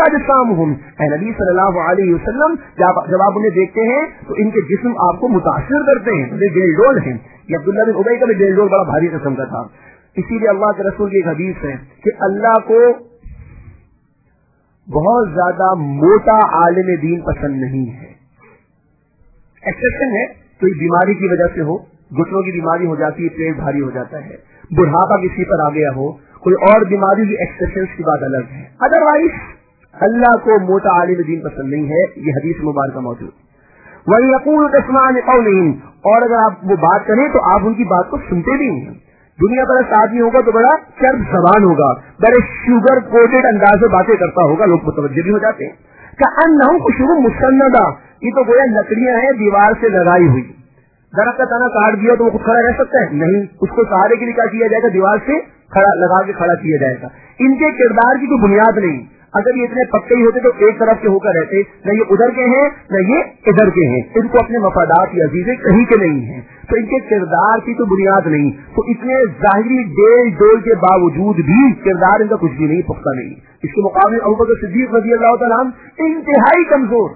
नबी सल्लल्लाहु अलैहि वसल्लम जब आप उन्हें देखते हैं तो इनके जिस्म आपको मुतासिर करते हैं, वे डेल डोल हैं। ये अब्दुल्लाह बिन उबई का भी डेल डोल बड़ा भारी किस्म का था। इसीलिए अल्लाह के रसूल की एक हदीस है कि अल्लाह को बहुत ज्यादा मोटा आलिम दीन पसंद नहीं है। एक्सेप्शन है, कोई बीमारी की वजह से हो, घुटनों की बीमारी हो जाती है, पेट भारी हो जाता है, बुढ़ापा किसी पर आ गया हो, कोई और बीमारी की एक्सेप्शन की बात अलग है। अदरवाइज अल्लाह को मोटा आलिम दीन पसंद नहीं है। ये हदीस मुबारक मौजूद। वही यक़ूल तस्माअ लिक़ौलिहिम, और अगर आप वो बात करें तो आप उनकी बात को सुनते भी नहीं। दुनिया पर आदमी होगा तो बड़ा चर्ब जबान होगा, बड़े शुगर कोटेड अंदाज में बातें करता होगा, लोग मुतवज्जे भी हो जाते हैं। कअन्नहुम खुशबुन मुसन्नदा, ये तो गोया लकड़ियां हैं दीवार से लगाई हुई। दरख्त का तना काट दिया तो वो खुद खड़ा रह सकता है? नहीं, उसको सहारे के लिए क्या किया जाएगा? दीवार से खड़ा लगा के खड़ा किया जाएगा। इनके किरदार की कोई बुनियाद नहीं। अगर ये इतने पक्के ही होते तो एक तरफ के होकर रहते, न ये उधर के हैं न ये इधर के हैं। इनको अपने मफादात या अजीज़े कहीं के नहीं है, तो इनके किरदार की तो बुनियाद नहीं। तो इतने जाहिरी डेल डोल के बावजूद भी किरदार इनका कुछ भी नहीं, पुख्ता नहीं। इसके मुकाबले अबू बकर सिद्दीक रज़ी अल्लाह तआला अन्हु इंतहाई कमजोर,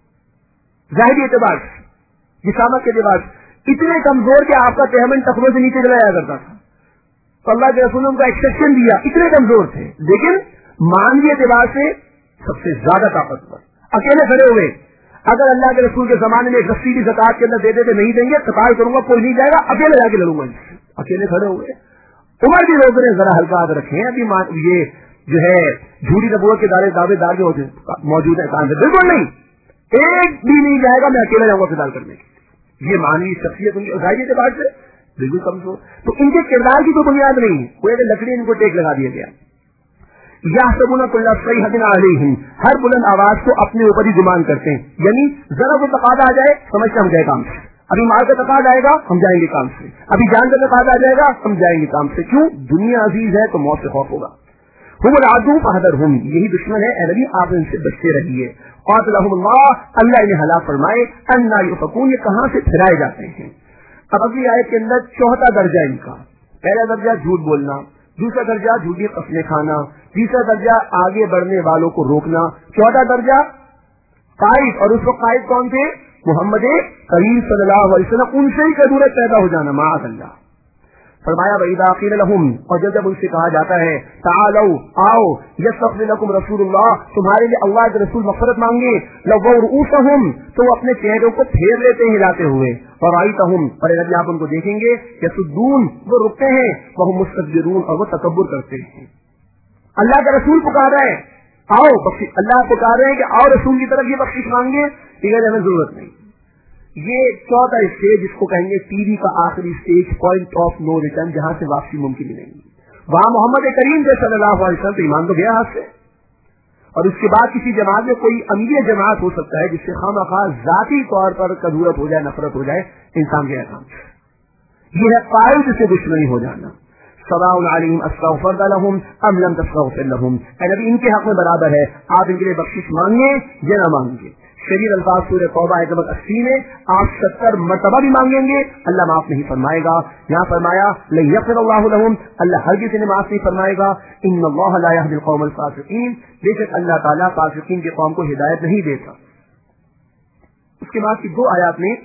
जाहिरी एतबार से, जिसामत के एतबार से इतने कमजोर कि आपका तहमन तखबे से नीचे चला जाया करता था। तो अल्लाह के रसूल ने उनको एक्सेप्शन दिया, इतने कमजोर थे, लेकिन मानवीय एतबार से सबसे ज्यादा ताकतवर, अकेले खड़े हुए। अगर अल्लाह के रसूल के जमाने में एक रस्सी भी ज़कात के अंदर दे देते, नहीं देंगे, कतार करूंगा, कोई नहीं जाएगा, अकेले जाके लड़ूंगा। अकेले खड़े हुए। उमर भी लोगों ने जरा हल्का हाथ रखे हैं। अभी ये जो है झूठी नबूवत के दावेदार जो मौजूद है, कहां से? बिल्कुल नहीं, एक भी नहीं जाएगा, मैं अकेले जाऊंगा किताल करने के। ये मानवीय शख्सियत उनकी जाहिर एतबार से बिल्कुल कमजोर। तो इनके किरदार की कोई बुनियाद नहीं है। कोई अगर लकड़ी इनको टेक लगा दिया गया, यहसबून कुल्ला सयहतिन अलैहिम, हर बुलंद आवाज को अपने ऊपर ही गुमान करते हैं। यानी जरा वो तकादा आ जाए, समझते हम गए काम से। अभी माल का तकादा आएगा, हम जाएंगे काम से। अभी जान का तकादा आ जाएगा, हम जाएंगे काम से। क्यों? दुनिया अजीज है तो मौत से खौफ होगा। हुमुल आदू फहदरहुम, यही दुश्मन है, ए नबी आप इनसे बचते रहिए। क़ातलहुमुल्लाह, अल्लाह इन्हें हलाक फरमाए। अन्ना युफकून, ये कहां से फिराए जाते हैं। अब अगली आयत के अंदर चौथा दर्जा इनका, پہلا درجہ جھوٹ بولنا، دوسرا درجہ جھوٹی قسمیں کھانا، تیسرا درجہ آگے بڑھنے والوں کو روکنا، چوتھا درجہ قائد، اور اس وقت قائد کون تھے؟ محمد کریم صلی اللہ علیہ وسلم، ان سے ہی کدورت پیدا ہو جانا معاذ اللہ۔ فرمایا وَإِذَا قِيلَ لَهُمْ، اور جب ان سے کہا جاتا ہے تعالوا آؤ يستغفر لكم رسول اللہ، تمہارے لیے اللہ کے رسول مغفرت مانگے، لَوَّوْا رُؤُوسَهُمْ، تو وہ اپنے چہروں کو پھیر لیتے ہیں ہلاتے ہوئے، وَرَأَيْتَهُمْ، اور اگر آپ ان کو دیکھیں گے يَصُدُّونَ، وہ رکتے ہیں، وَهُمْ مُسْتَكْبِرُونَ، اور وہ تکبر کرتے ہیں۔ اللہ کا رسول پکار رہے ہیں آؤ بخشش، اللہ پکار رہے ہیں کہ آؤ رسول کی طرف یہ بخشش مانگے، ٹھیک ہے ہمیں ضرورت نہیں۔ یہ چوتھا اسٹیج جس کو کہیں گے ٹی وی کا آخری stage, point of no return, جہاں سے واپسی ممکن ہی نہیں۔ وہاں محمد کریم صلی اللہ علیہ وسلم تو ایمان تو گیا ہاتھ سے، اور اس کے بعد کسی جماعت میں کوئی امیر جماعت ہو سکتا ہے جس سے خواہ ذاتی طور پر کدورت ہو جائے، نفرت ہو جائے، انسان کے کام یہ ہے قائد سے دشمنی ہو جانا۔ سواء علیہم استغفرت لہم ام لم تستغفر لہم، اے نبی ان کے حق میں برابر ہے، آپ ان کے لیے بخشش مانگے یا نہ مانگے۔ شدید الفاظ سورہ توبہ آیت نمبر 80 میں آپ 70 مرتبہ بھی مانگیں گے اللہ معاف نہیں فرمائے گا۔ یہاں فرمایا لن یغفر اللہ لہم، اللہ ہرگز انہیں معاف نہیں فرمائے گا۔ ان اللہ لا یہدی القوم الفاسقین، بے شک اللہ تعالیٰ فاسقین کے قوم کو ہدایت نہیں دیتا۔ اس کے بعد کی 2 آیات میں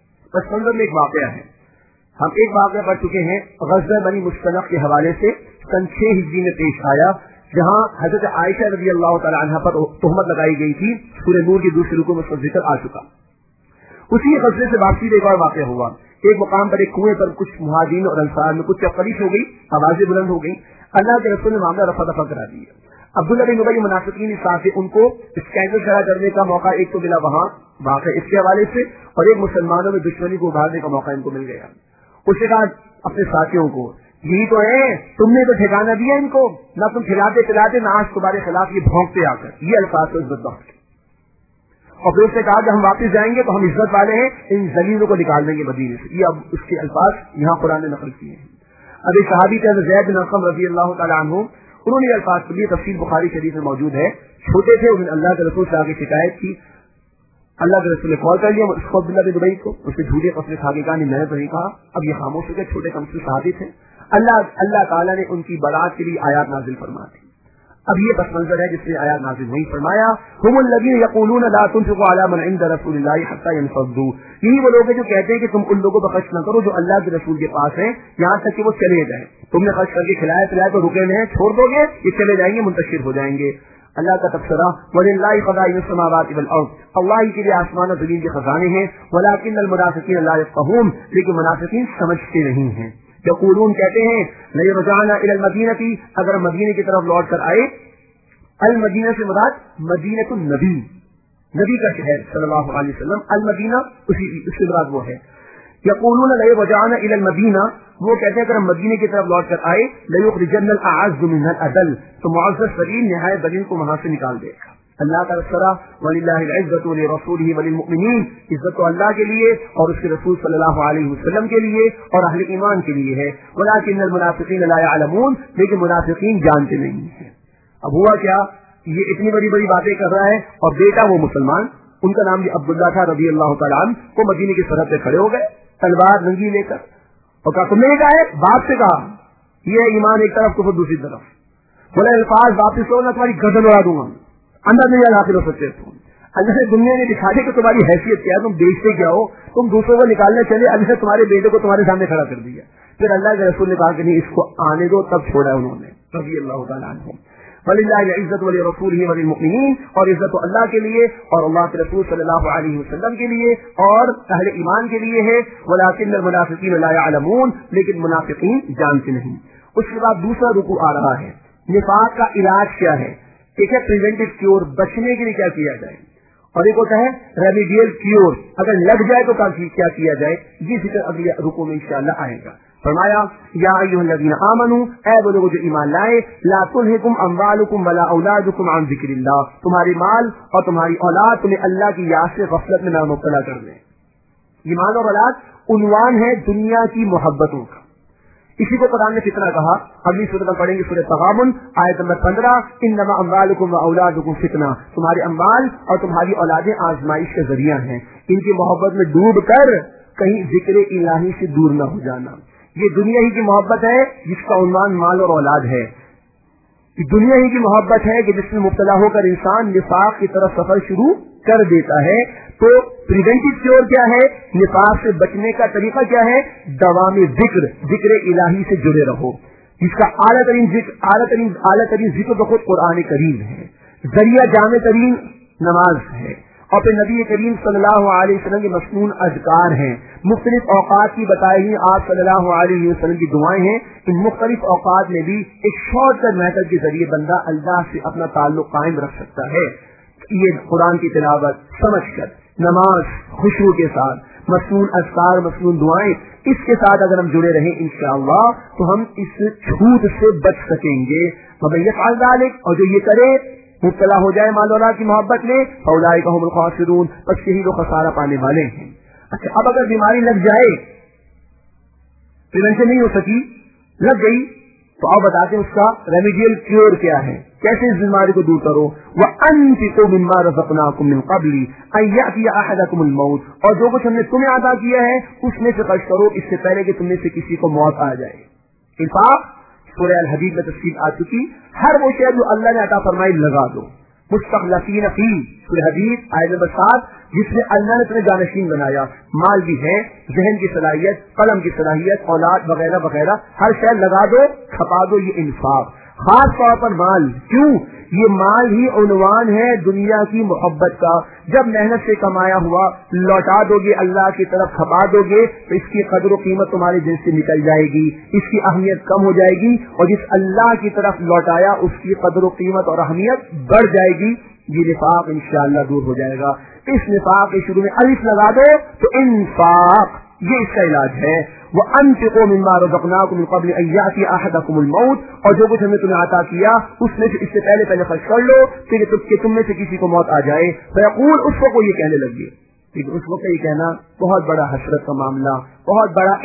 55 میں ایک واقعہ ہے، ہم ایک واقعہ پڑھ چکے ہیں غزوہ بنی مصطلق کے حوالے سے، سن 6 ہجری میں پیش آیا، جہاں حضرت عائشہ رضی اللہ تعالی عنہ پر تہمت لگائی گئی تھی۔ سورہ نور کی دوسری رکوع میں اس کا ذکر آ چکا۔ اسی غزوے سے واپسی ایک اور واقعہ ہوا، ایک مقام پر ایک کنویں پر کچھ مہاجرین اور انصار میں کچھ تفریق ہو گئی، آوازیں بلند ہو گئی، اللہ کے رسول نے معاملہ رفع دفع کرا دیا۔ عبداللہ بن ابی منافقین ساتھ ان کو اسکینڈل کھڑا کرنے کا موقع ایک تو ملا وہاں واقع اس کے حوالے سے، اور ایک مسلمانوں میں دشمنی کو ابھارنے کا موقع ان کو مل گیا۔ اس کے بعد اپنے ساتھیوں کو یہی تو ہے، تم نے تو ٹھکانہ دیا ان کو، نہ تم کھلاتے پلاتے نہ آج تمہارے خلاف یہ بھونکتے آ کر، یہ الفاظ بدبخت۔ اور پھر اس نے کہا کہ ہم واپس جائیں گے تو ہم عزت والے ہیں، ان ذلیلوں کو نکال دیں گے مدینے سے۔ یہ اب اس کے الفاظ یہاں قرآن نے نقل کیے ہیں۔ اب ایک صحابی تھے زید بن ارقم رضی اللہ تعالیٰ عنہ، انہوں نے یہ الفاظ کے لیے تفسیر بخاری شریف میں موجود ہے، چھوٹے تھے، انہوں نے اللہ کے رسول سے آگے شکایت کی، اللہ کے رسول نے کال کر لیا اس کو عبداللہ بن ابی کو، اس نے جھوٹے قسمیں کھا کے کہا نہیں میں نے تو نہیں کہا، اب یہ خاموش ہو گئے، چھوٹے کم سے صحابی تھے۔ اللہ تعالیٰ نے ان کی برات کے لیے آیات نازل فرما دی۔ اب یہ پس منظر ہے جس نے آیات نازل وہی فرمایا هم الذين يقولون لا تنفقوا على من عند رسول الله حتى ينفضوا، یہی وہ لوگ ہیں جو کہتے ہیں کہ تم ان لوگوں پر خرچ نہ کرو جو اللہ کے رسول کے پاس ہیں یہاں تک کہ وہ چلے جائیں۔ تم نے خرچ کر کے کھلایا پلایا تو رکے نہیں، چھوڑ دو گے یہ چلے جائیں گے، منتشر ہو جائیں گے۔ اللہ کا تبصرہ وَلِلَّهِ خَزَائِنُ السَّمَاوَاتِ وَالْأَرْضِ، اللہ ہی کے لیے آسمان اور زمین کے خزانے ہیں، وَلَٰكِنَّ الْمُنَافِقِينَ لَا يَفْقَهُونَ، لیکن منافقین سمجھتے نہیں ہیں۔ یقولون کہتے ہیں لَئِن رَجَعْنَا إِلَى الْمَدِينَةِ، اگر مدینے کی طرف لوٹ کر آئے، المدینہ سے مراد مدینۃ النبی، نبی کا شہر صلی اللہ علیہ وسلم، المدینہ اس سے مراد وہ ہے۔ یقولون لئن رجعنا الی المدینہ، وہ کہتے ہیں اگر ہم مدینے کی طرف لوٹ کر آئے، لیخرجن الاعز منها الاذل، تو معزز ترین نہایت ذلیل کو وہاں سے نکال دے گا۔ اللہ کا رسول وللہ العزۃ ولرسولہ وللمؤمنین، عزت تو اللہ کے لیے اور اس کے رسول صلی اللہ علیہ وسلم کے لیے اور اہل ایمان کے لیے ہے، ولکن المنافقین لا يعلمون، لیکن منافقین جانتے نہیں ہیں۔ اب ہوا کیا، یہ اتنی بڑی بڑی باتیں کر رہا ہے اور بیٹا وہ مسلمان، ان کا نام بھی عبداللہ تھا رضی اللہ تعالیٰ عنہ، وہ مدینے کی سرحد پہ کھڑے ہو گئے تلوار ننگی لے کر، اور کہا تم نے کہا ہے، باپ سے کہا یہ ایمان ایک طرف کفر دوسری طرف، بولے الفاظ واپس ہو نہ تمہاری گردن اڑا دوں گا، اندر نہیں داخل ہو سکتے تم۔ اللہ نے دنیا نے دکھا دیا کہ تمہاری حیثیت کیا ہے، تم بیچتے کیا ہو، تم دوسروں کو نکالنے چلے، اللہ نے تمہارے بیٹے کو تمہارے سامنے کھڑا کر دیا۔ پھر اللہ کے رسول نے کہا کہ نہیں اس کو آنے دو، تب چھوڑا انہوں نے رضی اللہ تعالیٰ عنہ۔ وللہ العزت ولرسولہ وللمؤمنین، اور عزت تو اللہ کے لیے اور اللہ کے رسول صلی اللہ علیہ وسلم کے لیے اور اہل ایمان کے لیے ہے، ولکن المنافقین لا يعلمون، لیکن منافقین جانتے نہیں۔ اس کے بعد دوسرا رکوع آ رہا ہے، نفاق کا علاج کیا ہے، ایک ہے پریونٹیو کیور، بچنے کے لیے کیا کیا جائے، اور ایک ہوتا ہے ریمیڈیل کیور، اگر لگ جائے تو کیا کیا جائے، یہ ذکر اگلے رکوع میں انشاءاللہ آئے گا۔ فرمایا یا ایھا الذین آمنوا، اے وہ لوگ جو ایمان لائے، لا تلھکم اموالکم ولا اولادکم عن ذکر اللہ، تمہاری مال اور تمہاری اولاد تمہیں اللہ کی یاد سے غفلت میں نہ مبتلا کر دیں۔ ایمان اور اولاد عنوان ہے دنیا کی محبتوں کا، اسی کو قرآن نے فتنہ کہا۔ اگلی سورت میں پڑھیں گے سورۃ تغابن آیت نمبر 15، انما اموالکم واولادکم فتنہ، تمہارے اموال اور تمہاری اولادیں آزمائش کا ذریعہ ہیں، ان کی محبت میں ڈوب کر کہیں ذکر الہی سے دور نہ ہو جانا۔ یہ دنیا ہی کی محبت ہے جس کا عنوان مال اور اولاد ہے. دنیا ہی کی محبت ہے کہ جس میں مبتلا ہو کر انسان نفاق کی طرف سفر شروع کر دیتا ہے. تو پریونٹیو کیور کیا ہے؟ نفاق سے بچنے کا طریقہ کیا ہے؟ دوام ذکر الہی سے جڑے رہو. جس کا اعلیٰ ترین ذکر تو خود قرآن کریم ہے. ذریعہ جامع ترین نماز ہے. اور پھر نبی کریم صلی اللہ علیہ وسلم کے مصنون اذکار ہیں. مختلف اوقات کی بتائی ہوئی آپ صلی اللہ علیہ وسلم کی دعائیں ہیں. ان مختلف اوقات میں بھی ایک شارٹ کٹ میتھڈ کے ذریعے بندہ اللہ سے اپنا تعلق قائم رکھ سکتا ہے. یہ قرآن کی تلاوت سمجھ کر، نماز خشوع کے ساتھ، مصنون اذکار، مصنون دعائیں، اس کے ساتھ اگر ہم جڑے رہیں انشاءاللہ تو ہم اس چھوٹ سے بچ سکیں گے. وَمَن يَفْعَلْ ذَلِكَ، اور جو یہ کرے مبتلا ہو جائے مال اولاد کی محبت میں، فَأُولَٰئِكَ هُمُ الْخَاسِرُونَ، بس یہی لوگ خسارہ پانے والے ہیں. اچھا، اب اگر بیماری لگ جائے، پریونشن نہیں ہو سکی، لگ گئی، تو آپ بتاتے ہیں اس کا ریمیڈیل کیور کیا ہے، کیسے اس بیماری کو دور کرو. وَأَنفِقُوا مِمَّا رَزَقْنَاكُم مِّن قَبْلِ أَن يَأْتِيَ أَحَدَكُمُ الْمَوْتُ، اور جو کچھ ہم نے تمہیں عطا کیا ہے اس میں سے خرچ کرو اس سے پہلے کہ تم میں سے کسی کو موت آ جائے. انفاق سورہ الحدید میں تفصیل آ چکی. ہر وہ شے جو اللہ نے عطا فرمائی لگا دو. مستخلفین فی سورہ حدید آیت نمبر 7، جس میں اللہ نے تمہیں جانشین بنایا، مال بھی ہے، ذہن کی صلاحیت، قلم کی صلاحیت، اولاد وغیرہ وغیرہ، ہر شے لگا دو، کھپا دو. یہ انفاق خاص طور پر مال، کیوں؟ یہ مال ہی عنوان ہے دنیا کی محبت کا. جب محنت سے کمایا ہوا لوٹا دو گے، اللہ کی طرف کھپا دو گے، تو اس کی قدر و قیمت تمہارے دل سے نکل جائے گی، اس کی اہمیت کم ہو جائے گی، اور جس اللہ کی طرف لوٹایا اس کی قدر و قیمت اور اہمیت بڑھ جائے گی. یہ نفاق انشاءاللہ دور ہو جائے گا. اس نفاق کے شروع میں الف لگا دو تو انفاق، یہ اس کا علاج ہے. وَأَنفِقُوا مِمَّا رَزَقْنَاكُم مِّن قَبْلِ أَن يَأْتِيَ أَحَدَكُمُ الْمَوْتُ، اور جو کچھ ہم نے تمہیں عطا کیا اس میں سے اس سے پہلے خرچ کر لو کہ تم میں سے کسی کو موت آ جائے. فَيَقُولُ، اس کو یہ کہنے لگے. لیکن اس وقت یہ کہنا بہت بڑا حسرت کا معاملہ، بہت بڑا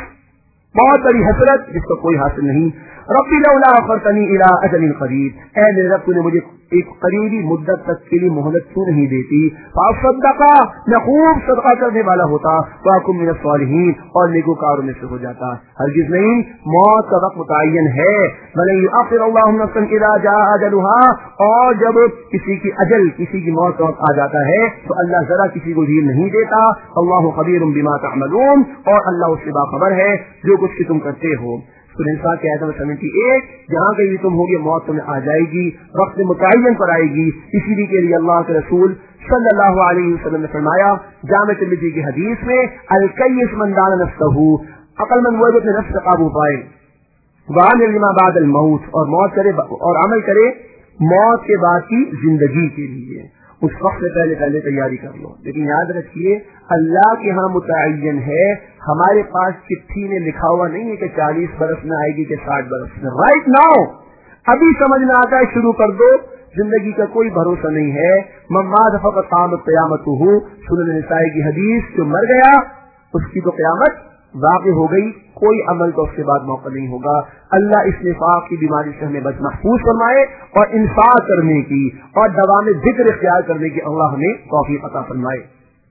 بہت بڑی حسرت جس کو کوئی حاصل نہیں. ربی لولا اخرتنی الی اجل قریب، اے میرے رب تو نے مجھے ایک قریبی مدت تک کے لیے مہلت کیوں نہیں دیتی. فاصدقا، میں خوب صدقہ کرنے والا ہوتا، واکن من الصالحین، اور نیکوکاروں میں سے ہو جاتا. ہرگز نہیں، موت کا وقت متعین ہے. ولن یؤخر اللہ نفسا اذا جاء اجلها، اور جب کسی کی اجل، کسی کی موت کا وقت آ جاتا ہے تو اللہ ذرا کسی کو ڈھیل نہیں دیتا. اللہ خبیر بما تعملون، اور اللہ اس سے باخبر ہے جو کچھ کہ تم کرتے ہو. سورہ نساء کی آیت 78، جہاں کہیں بھی تم ہوگے موت تمہیں آ جائے گی، وقت متعین پر آئے گی. اسی لیے کے لیے اللہ کے رسول صلی اللہ علیہ وسلم نے فرمایا جامع ترمذی کی حدیث میں، الکیس من دان نفسہ، عقل مند وہ جو اپنے نفس کا قابو پائے، وعمل لما بعد الموت، اور موت کرے اور عمل کرے موت کے بعد کی زندگی کے لیے. اس وقت سے پہلے تیاری کر لو. لیکن یاد رکھیے اللہ کے ہاں متعین ہے، ہمارے پاس چٹھی میں لکھا ہوا نہیں ہے کہ 40 برس میں آئے گی کہ 60 برس میں. رائٹ ناؤ ابھی سمجھ میں آتا ہے شروع کر دو. زندگی کا کوئی بھروسہ نہیں ہے. مماد فقط قامت قیامت ہو، سورہ نساء کی حدیث، جو مر گیا اس کی تو قیامت واقع ہو گئی، کوئی عمل تو اس کے بعد موقع نہیں ہوگا. اللہ اس نفاق کی بیماری سے ہمیں بچ محفوظ فرمائے، اور انفاق کرنے کی اور دوام ذکر اختیار کرنے کی اللہ ہمیں توفیق عطا فرمائے.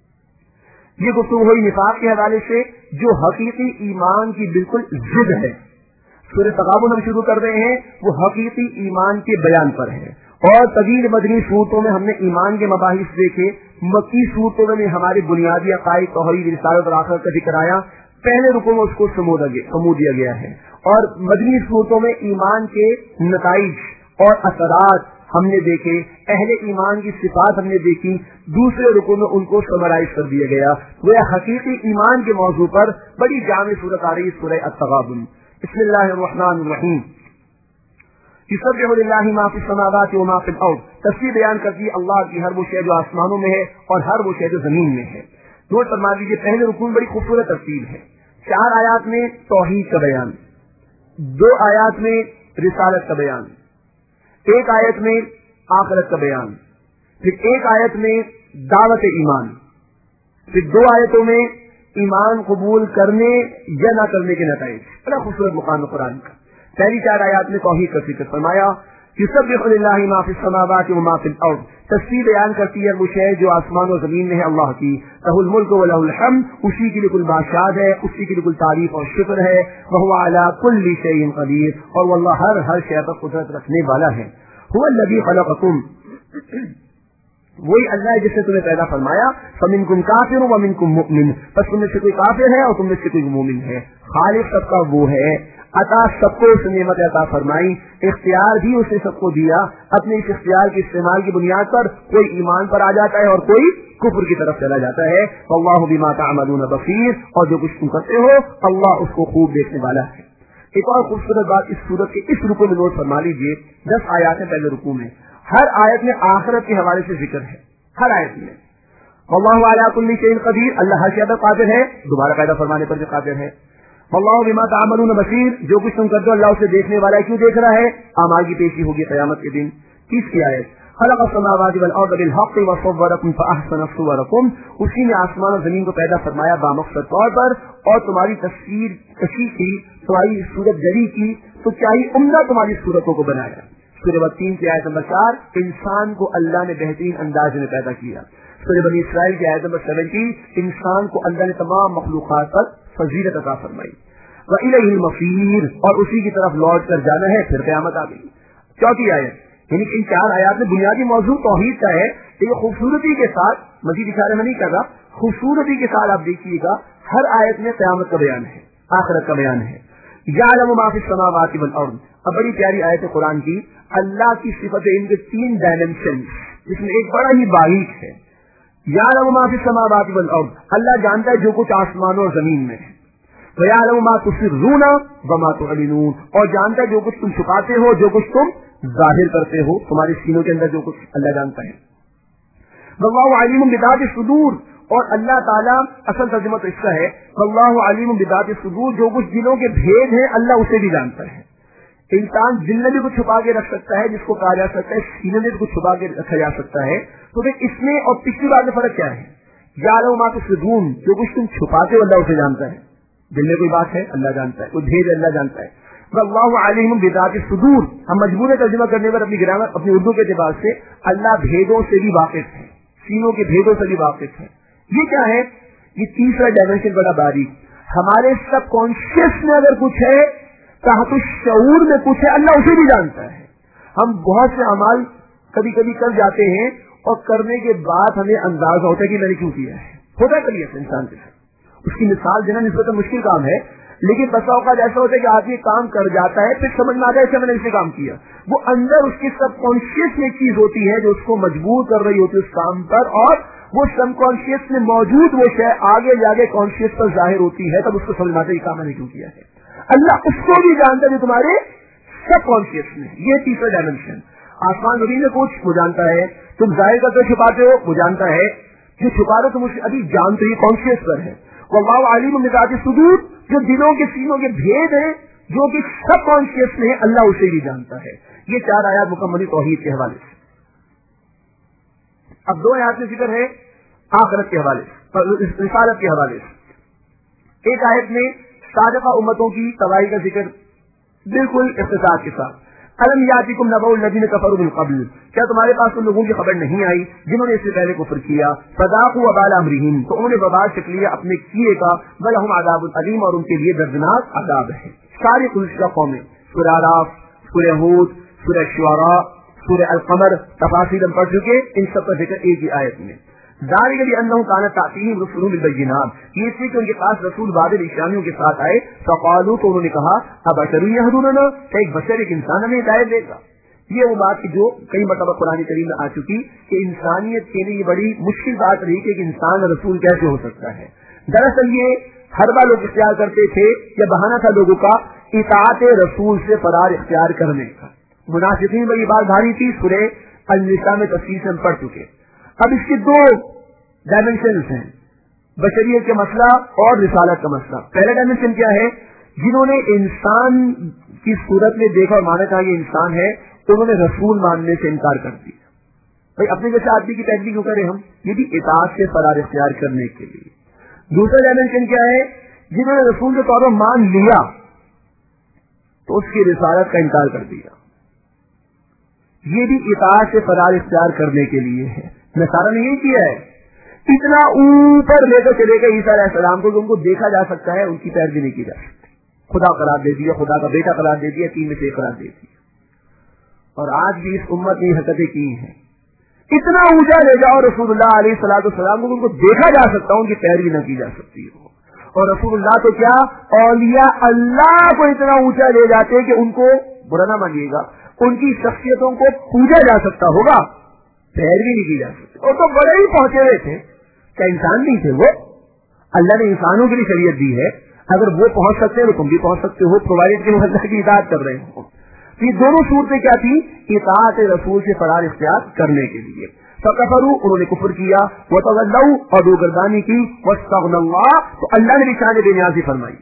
یہ گفتگو ہوئی نفاق کے حوالے سے جو حقیقی ایمان کی بالکل ضد ہے. سورہ تغابن ہم شروع کر رہے ہیں، وہ حقیقی ایمان کے بیان پر ہے. اور طویل مدنی صورتوں میں ہم نے ایمان کے مباحث دیکھے، مکی صورتوں میں ہماری بنیادی عقائد، توحید، رسالت اور آخرت کا ذکر آیا. پہلے رکوع میں اس کو سمو دیا گیا ہے. اور مدنی صورتوں میں ایمان کے نتائج اور اثرات ہم نے دیکھے، اہل ایمان کی صفات ہم نے دیکھی. دوسرے رکوع میں ان کو سمرائز کر دیا گیا. وہ حقیقی ایمان کے موضوع پر بڑی جامع صورت آ رہی، سورہ التغابن. بسم اللہ الرحمن الرحیم. یسبح للہ ما فی السماوات و ما فی الارض، تفسیر بیان کرتی ہے اللہ کی ہر وہ شے جو آسمانوں میں ہے اور ہر وہ شے جو زمین میں ہے. نوٹ فرما لیجیے، پہلے رکوع میں بڑی خوبصورت تفصیل ہے. 4 آیات میں توحید کا بیان، 2 آیات میں رسالت کا بیان، 1 آیت میں آخرت کا بیان، پھر 1 آیت میں دعوت ایمان، پھر 2 آیتوں میں ایمان قبول کرنے یا نہ کرنے کے نتائج. بڑا خوبصورت مقام قرآن کا. پہلی 4 آیات میں توحید کا ذکر فرمایا، یسبح للہ ما فی السماوات و ما فی الارض، تصویر بیان کرتی ہے وہ شے جو آسمان و زمین میں ہے اللہ کی، لہ الملک و لہ الحمد، اسی کے لیے کل بادشاہ ہے، اسی کے لیے کل تعریف اور شکر ہے، وہو علی کل شیء قدیر، اور وہ اللہ ہر شے پر قدرت رکھنے والا ہے۔ هو الذی خلقکم، وہی اللہ ہے جس نے تمہیں پیدا فرمایا، فمنکم کافر ومنکم مؤمن، بس تم میں سے کوئی کافر ہے اور تم میں سے کوئی مومن ہے۔ خالق سب کا وہ ہے، عطا سب کو اس نعمت عطا فرمائی، اختیار بھی اس نے سب کو دیا، اپنے اس اختیار کے استعمال کی بنیاد پر کوئی ایمان پر آ جاتا ہے اور کوئی کفر کی طرف چلا جاتا ہے۔ واللہ بما تعملون بصیر، اور جو کچھ تم کرتے ہو اللہ اس کو خوب دیکھنے والا ہے۔ ایک اور خوبصورت بات اس سورت کے اس رکوع میں نوٹ فرما لیجیے، 10 آیات ہیں پہلے رکوع میں، ہر آیت میں آخرت کے حوالے سے ذکر ہے، ہر آیت میں۔ واللہ علی کل شیء قدیر، اللہ ہر شے پر قادر ہے، دوبارہ پیدا فرمانے پر بھی قادر ہے۔ واللہ بما تعملون بصیر، جو کچھ تم کرتے ہو اللہ اسے دیکھنے والا ہے، کیوں دیکھ رہا ہے؟ اعمال کی پیشی ہوگی قیامت کے دن۔ 30 آیت، خلق السماوات والارض بالحق وصورکم فاحسن صورکم، اسی نے آسمان اور زمین کو پیدا فرمایا بامقصد طور پر اور تمہاری تصویر کشی کی، تمہاری صورت جری کی، تو کیا ہی عمدہ تمہاری صورتوں کو بنایا۔ سورہ 3 کی آیت نمبر 4، انسان کو اللہ نے بہترین انداز میں پیدا کیا۔ سورہ بنی اسرائیل کی آیت نمبر 17، انسان کو اللہ نے تمام مخلوقات پر فضیلت عطا فرمائی۔ وَإِلَيْهِ الْمَصِيرُ، اور اسی کی طرف لوٹ کر جانا ہے، پھر قیامت آ گئی۔ 4 آیت، یعنی ان 4 آیات میں بنیادی موضوع توحید کا ہے، لیکن خوبصورتی کے ساتھ، مزید اشارہ میں نہیں کر رہا، خوبصورتی کے ساتھ آپ دیکھیے گا ہر آیت میں قیامت کا بیان ہے، آخرت کا بیان ہے۔ یعلم ما فی السماوات والارض، اب بڑی پیاری آیت ہے قرآن کی، اللہ کی صفت ان کے 3 ڈائمینشن، جس میں ایک بڑا ہی باریک ہے۔ یعلم ما فی السماوات والارض، اللہ جانتا ہے جو کچھ آسمانوں اور زمین میں ہے۔ وَيَعْلَمُ مَا تُسِرُّونَ وَمَا تُعْلِنُونَ، اور جانتا ہے جو کچھ تم چھپاتے ہو، جو کچھ تم ظاہر کرتے ہو، تمہارے سینوں کے اندر جو کچھ اللہ جانتا ہے۔ وَاللَّهُ عَلِيمٌ بِذَاتِ الصُّدُورِ، اور اللہ تعالیٰ، اصل ترجمہ تو اس کا ہے وَاللَّهُ عَلِيمٌ بِذَاتِ الصُّدُورِ، جو کچھ دلوں کے بھید ہیں اللہ اسے بھی جانتا ہے۔ انسان دل میں بھی کچھ چھپا کے رکھ سکتا ہے جس کو کہا جا سکتا ہے، سینے میں بھی کچھ چھپا کے رکھا جا سکتا ہے، تو پھر اس میں اور پچھلی بات میں فرق کیا ہے؟ یعلم ما تُسِرُّونَ، جو کچھ تم چھپاتے ہو اللہ اسے جانتا ہے، دل میں کوئی بات ہے اللہ جانتا ہے، کوئی بھید اللہ جانتا ہے۔ واللہ علیم بذات الصدور، ہم مجبور ہیں ترجمہ کرنے پر اپنی گرامر، اپنی اردو کے اعتبار سے، اللہ بھیدوں سے بھی واقف ہے، سینوں کے بھیدوں سے بھی واقف ہے۔ یہ کیا ہے؟ یہ تیسرا ڈائمینشن بڑا باریک، ہمارے سب کانشیس میں اگر کچھ ہے، تحت الشعور میں کچھ ہے، اللہ اسے بھی جانتا ہے۔ ہم بہت سے اعمال کبھی کبھی کر جاتے ہیں اور کرنے کے بعد ہمیں اندازہ ہوتا ہے کہ میں نے کیوں کیا ہے، ہوتا ہے کبھی ایسا انسان کے ساتھ۔ اس کی مثال دینا نسبتاً مشکل کام ہے، لیکن بسا اوقات ایسا ہوتا ہے کہ آدمی کام کر جاتا ہے، پھر سمجھ میں آتا ہے کہ میں نے اسے کام کیا، وہ اندر اس کی سب کانشیس میں چیز ہوتی ہے جو اس کو مجبور کر رہی ہوتی ہے اس کام پر، اور وہ سب کانشیس میں موجود وہ شے آگے جا کے کانشیس پر ظاہر ہوتی ہے، تب اس کو سمجھ میں آتا ہے یہ کام میں نے کیوں کیا ہے۔ اللہ اس کو بھی جانتا ہے جو تمہارے سب کانشیس میں، یہ تیسرا ڈائمینشن۔ آسمان زمین میں کچھ وہ جانتا ہے، تم ظاہر کرتے چھپاتے ہو وہ جانتا ہے، جو چھپا رہے تم اسے ابھی جانتے ہی کانشیس پر ہے۔ واللہ علیم بذات الصدور، جو دلوں کے سینوں کے بھید ہیں، جو کہ سب کانشیس میں ہے، اللہ اسے بھی جانتا ہے۔ یہ 4 آیات مکمل توحید کے حوالے سے۔ اب 2 آیات میں ذکر ہے آخرت کے حوالے سے، رسالت کے حوالے سے۔ ایک آیت میں سابقہ امتوں کی تباہی کا ذکر بالکل اختصار کے ساتھ، الم یاتکم نبأ الذین کفروا من قبل، کیا تمہارے پاس ان لوگوں کی خبر نہیں آئی جنہوں نے اس سے پہلے کفر کیا، فذاقوا وبال امرہم، تو انہوں نے وبال چکھ لیا اپنے کیے کا، ولہم عذاب علیم، اور ان کے لیے دردناک عذاب ہے۔ ساری قریش قومیں، سورہ اعراف، سورہ ہود، سورہ شعراء، سورہ القمر، تفاصیل ہم پڑھ چکے، ان سب کا ذکر ایک ہی آیت میں۔ ذالک بانہم کانت تأتیہم رسلہم بالبینات، یہ اس لیے کہ ان کے پاس رسول واضح نشانیوں کے ساتھ آئے، فقالوا، تو انہوں نے کہا ابشر یہدوننا، ایک بشر ایک انسان ہمیں ہدایت دے گا۔ یہ وہ بات جو کئی مرتبہ قرآن کریم میں آ چکی کہ انسانیت کے لیے یہ بڑی مشکل بات رہی کہ ایک انسان رسول کیسے ہو سکتا ہے۔ دراصل یہ ہر بار لوگ اختیار کرتے تھے، یہ بہانہ تھا لوگوں کا اطاعت رسول سے فرار اختیار کرنے کا۔ منافقین میں یہ بات بھاری تھی، سورہ النساء میں تفصیل سے ہم پڑھ چکے۔ اب اس کے 2 ڈائمینشنز ہیں، بشریت کا مسئلہ اور رسالت کا مسئلہ۔ پہلا ڈائمینشن کیا ہے؟ جنہوں نے انسان کی صورت میں دیکھا اور مانا تھا یہ انسان ہے، تو انہوں نے رسول ماننے سے انکار کر دیا۔ بھائی اپنے جیسے آدمی کی پیروی کیوں کریں ہم؟ یہ بھی اطاعت سے فرار اختیار کرنے کے لیے۔ دوسرا ڈائمینشن کیا ہے؟ جنہوں نے رسول کے طور پر مان لیا تو اس کی رسالت کا انکار کر دیا۔ یہ بھی اطاعت سے فرار اختیار کرنے کے لیے ہے. نصارہ نے یہ کیا ہے, اتنا اوپر لے کر چلے گئے عیسیٰ علیہ السلام کو کہ ان کو دیکھا جا سکتا ہے, ان کی پیروی نہیں کی جا سکتی. خدا قرار دے دیا, خدا کا بیٹا قرار دے دیا, 3 میں سے 1 قرار دے دیا. اور آج بھی اس امت نے حرکتیں کی ہیں. اتنا اونچا لے جاؤ رسول اللہ علیہ السلام کو, ان کو دیکھا جا سکتا, ان کی پیروی نہ کی جا سکتی ہو. اور رسول اللہ تو کیا, اولیاء اللہ کو اتنا اونچا لے جاتے کہ ان کو برا نہ مانیے گا, ان کی شخصیتوں کو پوجا جا سکتا ہوگا, پیروی نہیں کی جا سکتی. اور تو بڑے ہی پہنچے ہوئے تھے, کیا انسان نہیں تھے وہ؟ اللہ نے انسانوں کے لیے شریعت دی ہے, اگر وہ پہنچ سکتے ہیں تو تم بھی پہنچ سکتے ہو, پرووائڈ کہ اللہ کی اطاعت کر رہے ہو. یہ دونوں صورتیں کیا تھی, اطاعت رسول سے فرار اختیار کرنے کے لیے. فکفروا, انہوں نے کفر کیا, وتولوا, اور روگردانی کی, واستغنى اللہ, تو اللہ نے بھی شان بے نیازی فرمائی.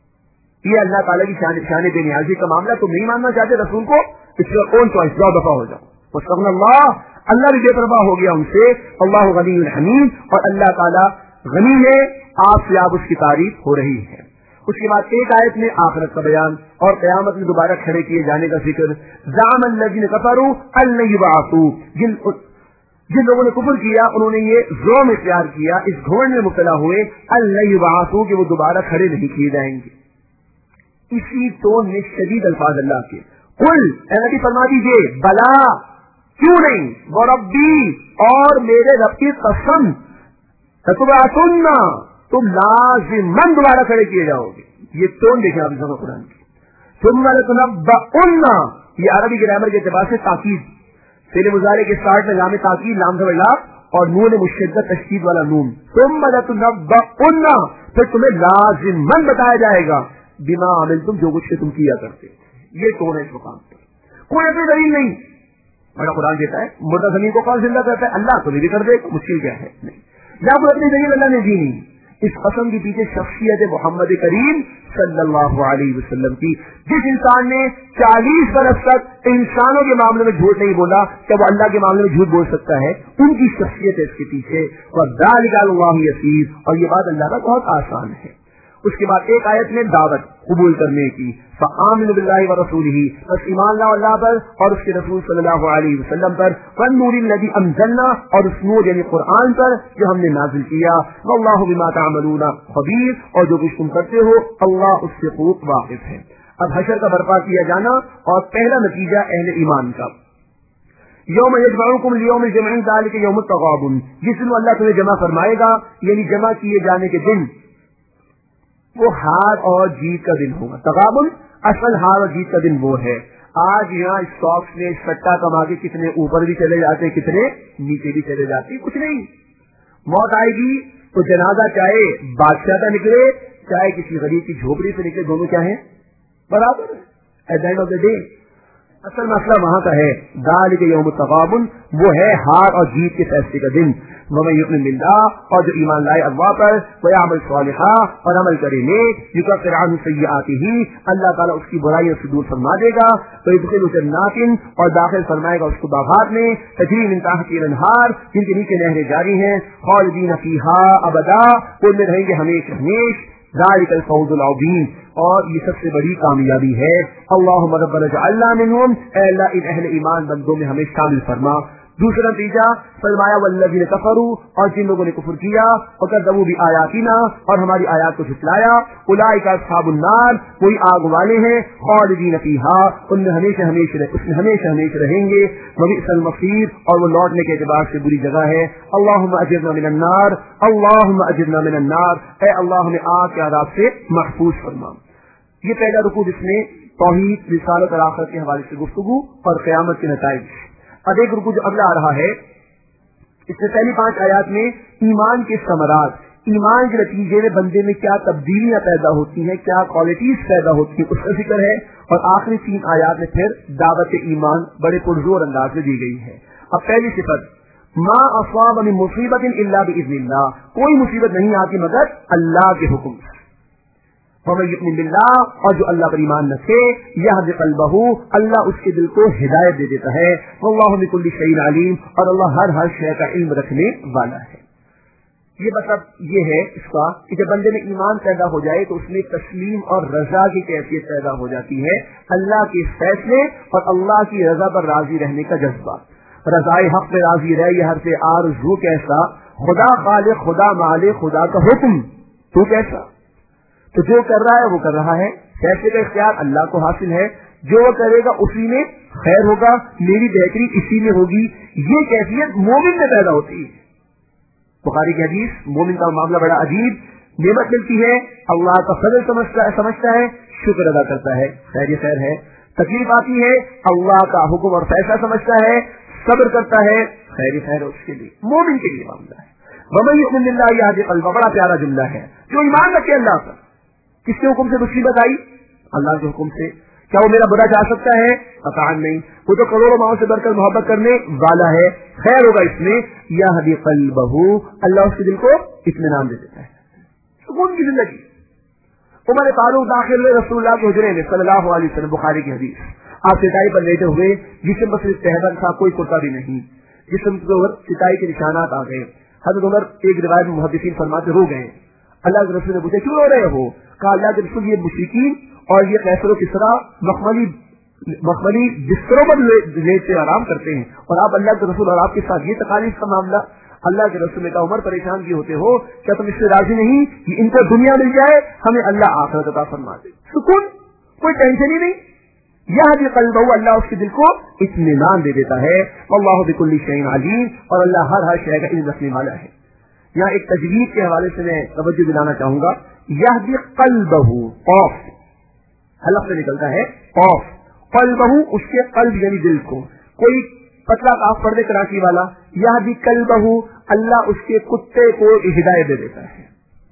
یہ اللہ تعالیٰ کی شان بے نیازی کا معاملہ تم نہیں ماننا چاہتے رسول کو, اس کا کون چوائس, 100 دفعہ ہو جاؤ. واستغنى اللہ, اللہ بھی بے پرواہ ہو گیا ان سے. اللہ غنی حمید, اور اللہ تعالیٰ غنی ہے, آپ سے آپ اس کی تعریف ہو رہی ہے. اس کے بعد ایک آیت میں آخرت کا بیان اور قیامت میں دوبارہ کھڑے کیے جانے کا ذکر. زعم الذین کفروا ان لن یبعثوا, جن لوگوں نے کفر کیا انہوں نے یہ زعم اختیار کیا, اس گھمنڈ میں مبتلا ہوئے, ان لن یبعثوا, کہ وہ دوبارہ کھڑے نہیں کیے جائیں گے. اسی ٹون میں شدید الفاظ اللہ کے, قل, اے نبی فرما دیجیے, بلا, کیوں نہیں, وربی, اور میرے رب کی قسم, لتبعثن, تم لازماً دوبارہ کھڑے کیے جاؤ گے. یہ ٹون دیکھیں آپ اس قرآن کی. ثم لتنبؤن, یہ عربی گرامر کے اعتبار سے تاکید, فعل مضارع کے ساتھ میں لام تاکید, لام زبر لا, اور نون مشدد تشدید والا نون. ثم لتنبؤن, پھر تمہیں لازماً بتایا جائے گا, بما عملتم, جو کچھ تم کیا کرتے. یہ ٹون ہے اس مقام پر. کوئی ایسی دلیل نہیں. بڑا قرآن دیتا ہے, مردہ زمین کو کون زندہ کرتا ہے, اللہ تو بھی کر دے, مشکل کیا ہے. نہیں, یا کوئی اپنی دلیل اللہ نے دی نہیں. اس قسم کے پیچھے شخصیت محمد کریم صلی اللہ علیہ وسلم کی. جس انسان نے 40 برس تک انسانوں کے معاملے میں جھوٹ نہیں بولا, کیا وہ اللہ کے معاملے میں جھوٹ بول سکتا ہے؟ ان کی شخصیت ہے اس کے پیچھے. وَذَلِكَ عَلَى اللَّهِ يَسِيرٌ, اور یہ بات اللہ کا بہت آسان ہے. اس کے بعد ایک آیت میں دعوت قبول کرنے کی, فآمنوا باللہ ورسولہ, بس ایمان لاؤ اللہ پر اور اس کے رسول صلی اللہ علیہ وسلم پر, والنور الذی انزلنا, اور اس نور یعنی قرآن پر جو ہم نے نازل کیا, واللہ بما تعملون خبیر, اور جو کچھ تم کرتے ہو اللہ اس سے خوب واقف ہے. اب حشر کا برپا کیا جانا اور پہلا نتیجہ اہل ایمان کا. یوم یجمعکم لیوم الجمع, ذلک یوم التغابن, جس دن اللہ تمہیں جمع فرمائے گا, یعنی جمع کیے جانے کے دن, وہ ہار اور جیت کا دن ہوگا. تغابن اصل ہار اور جیت کا دن وہ ہے. آج یہاں اسٹاکس میں سٹا کما کے کتنے اوپر بھی چلے جاتے, کتنے نیچے بھی چلے جاتے, کچھ نہیں. موت آئے گی تو جنازہ چاہے بادشاہ کا نکلے چاہے کسی غریب کی جھوپڑی سے نکلے, دونوں کیا ہیں, برابر. At the end of the day اصل مسئلہ وہاں کا ہے. ذالک یوم التغابن, وہ ہے ہار اور جیت کے فیصلے کا دن. ومن یؤمن باللہ, اور جو ایمان لائے اللہ پر, ویعمل صالحا, اور عمل کرے نیک, یکفر عنہ سیئاتہ, اللہ تعالیٰ اس کی برائیوں سے دور فرما دے گا, ویدخلہ جنات, اور داخل فرمائے گا اس کو باغات میں, تجری من تحتہا الانہار, جن کے نیچے نہریں جاری ہیں, خالدین فیہا ابدا, ان میں رہیں گے ہمیشہ ہمیشہ. ذالک الفوز العظیم, اور یہ سب سے بڑی کامیابی ہے. اللہم ربنا اجعلنا منہم, اے اللہ ان اہل ایمان بندوں میں ہمیں شامل فرما. دوسرا نتیجہ فرمایا والذین کفروا, اور جن لوگوں نے کفر کیا, وکذبوا بآیاتنا, اور ہماری آیات کو جھٹلایا, اولئک اصحاب النار, وہی آگ والے ہیں, خالدین فیہا, ان میں ہمیشہ ہمیشہ رہیں گے. وبئس المصیر, اور وہ لوٹنے کے اعتبار سے بری جگہ ہے. اللہم اجرنا من النار, اللہم اجرنا من النار, اے اللہ ہمیں آگ کے عذاب سے محفوظ فرما. یہ پہلا رکوع جس میں توحید, رسالت اور آخرت کے حوالے سے گفتگو اور قیامت کے نتائج. اب ایک رکوع جو اگلا آ رہا ہے, اس سے پہلی 5 آیات میں ایمان کے ثمرات, ایمان کے نتیجے میں بندے میں کیا تبدیلیاں پیدا ہوتی ہیں, کیا کوالٹیز پیدا ہوتی ہیں, اس کا ذکر ہے. اور آخری 3 آیات میں پھر دعوت ایمان بڑے پرزور انداز میں دی گئی ہے. اب پہلی صفت, ما اصاب من مصیبت الا باذن اللہ, کوئی مصیبت نہیں آتی مگر اللہ کے حکم سے. ومن یؤمن باللہ, اور جو اللہ پر ایمان رکھے, یہدی قلبہ, اللہ اس کے دل کو ہدایت دے دیتا ہے. واللہ بکل شیء علیم, اور اللہ ہر شے کا علم رکھنے والا ہے. یہ مطلب یہ ہے اس کا کہ جب بندے میں ایمان پیدا ہو جائے تو اس میں تسلیم اور رضا کی کیفیت پیدا ہو جاتی ہے، اللہ کے فیصلے اور اللہ کی رضا پر راضی رہنے کا جذبہ. رضائے حق پہ راضی رہے یہ ہر سے آرزو کیسا، خدا خالق خدا مالک خدا کا حکم تو کیسا. تو جو کر رہا ہے وہ کر رہا ہے، فیصلے کا اختیار اللہ کو حاصل ہے، جو وہ کرے گا اسی میں خیر ہوگا، میری بہتری اسی میں ہوگی. یہ کیفیت مومن میں پیدا ہوتی ہے. بخاری کی حدیث، مومن کا معاملہ بڑا عجیب، نعمت ملتی ہے اللہ کا فضل سمجھتا ہے، شکر ادا کرتا ہے، خیر خیر ہے. تکلیف آتی ہے اللہ کا حکم اور فیصلہ سمجھتا ہے، صبر کرتا ہے، خیر خیر اس کے لیے، مومن کے لیے معاملہ ہے. وَمَن يُؤْمِن بِاللَّهِ يَهْدِ قَلْبَهُ، بڑا پیارا جملہ ہے. جو ایمان رکھے اللہ پر، کس کے حکم سے مصیبت آئی؟ اللہ کے حکم سے. کیا وہ میرا برا چاہ سکتا ہے؟ قطعاً نہیں. وہ تو کروڑوں ماؤں سے بڑھ کر محبت کرنے والا ہے، خیر ہوگا اس میں. یہدی قلبہ، اللہ اس کے دل کو اطمینان دے دیتا ہے، سکون کی زندگی. عمر فاروق داخل ہوئے رسول اللہ کے حجرے میں صلی اللہ علیہ وسلم، بخاری کی حدیث. آپ چٹائی پر لیٹے ہوئے، جسم پر صرف تہبند تھا، کوئی کرتا بھی نہیں، جسم کے اوپر چٹائی کے نشانات آ گئے. حضرت عمر ایک روایت میں محدثین فرماتے رو گئے. اللہ کے رسول نے پوچھا کیوں رو رہے ہو؟ کہا اللہ کے رسول یہ مشرکین اور یہ قیصر و کسریٰ مخملی بستروں پر لیٹتے آرام کرتے ہیں، اور آپ اللہ کے رسول اور آپ کے ساتھ یہ تکالیف کا معاملہ. اللہ کے رسول نے کہا عمر پریشان کیوں ہوتے ہو؟ کیا تم اس سے راضی نہیں کہ ان کو دنیا مل جائے، ہمیں اللہ آخرت عطا فرما دے. سکون، کوئی ٹینشن ہی نہیں. یہدی قلبہ، اللہ اس کے دل کو اطمینان دے دیتا ہے. واللہ بکل شیء علیم، اور اللہ ہر شے کا علم رکھنے والا ہے. یہاں ایک تجوید کے حوالے سے میں توجہ دلانا چاہوں گا. یہدی قلبہ، قاف حلق سے نکلتا ہے، قاف، قلبہ اس کے قلب یعنی دل کو. کوئی پتلا کاف پڑھ دے کراچی والا، یہدی قلبہ، اللہ اس کے کتے کو ہدایت دے دیتا ہے.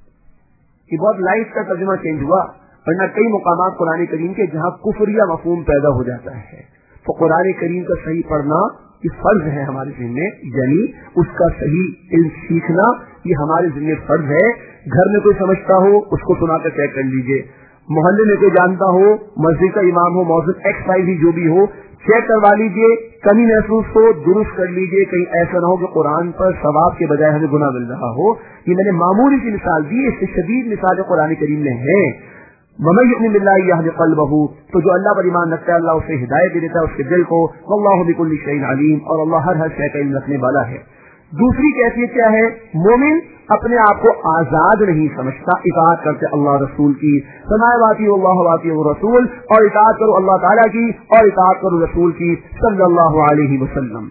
یہ بہت لائٹ کا ترجمہ چینج ہوا، ورنہ کئی مقامات قرآن کریم کے جہاں کفریہ مفہوم پیدا ہو جاتا ہے. تو قرآن کریم کا صحیح پڑھنا یہ فرض ہے ہمارے ذمہ، یعنی اس کا صحیح علم سیکھنا یہ ہمارے ذمہ فرض ہے. گھر میں کوئی سمجھتا ہو اس کو سنا کر چیک کر لیجئے، محلے میں کوئی جانتا ہو، مسجد کا امام ہو، موضوع ایکس وائی بھی جو بھی ہو، چیک کروا لیجئے. کمی محسوس ہو درست کر لیجئے، کہیں ایسا نہ ہو کہ قرآن پر ثواب کے بجائے ہمیں گناہ مل رہا ہو. یہ میں نے معمولی سی مثال دی، اس سے شدید مثالیں قرآن کریم میں ہیں. وَمَن يُؤْمِن بِاللَّهِ يَهْدِ قَلْبَهُ، تو جو اللہ پر ایمان رکھتا ہے اللہ اسے ہدایت دے دیتا ہے اس کے دل کو. وَاللَّهُ بِكُلِّ شَيْءٍ عَلِيمٌ، اور اللہ ہر شے کا علم رکھنے والا ہے. دوسری کیفیت کیا ہے؟ مومن اپنے آپ کو آزاد نہیں سمجھتا، اطاعت کرتے اللہ رسول کی. فرمایا واطیعوا اللہ واطیعوا الرسول، اور اطاعت کرو اللہ تعالیٰ کی اور اطاعت کرو رسول کی صلی اللہ علیہ وسلم.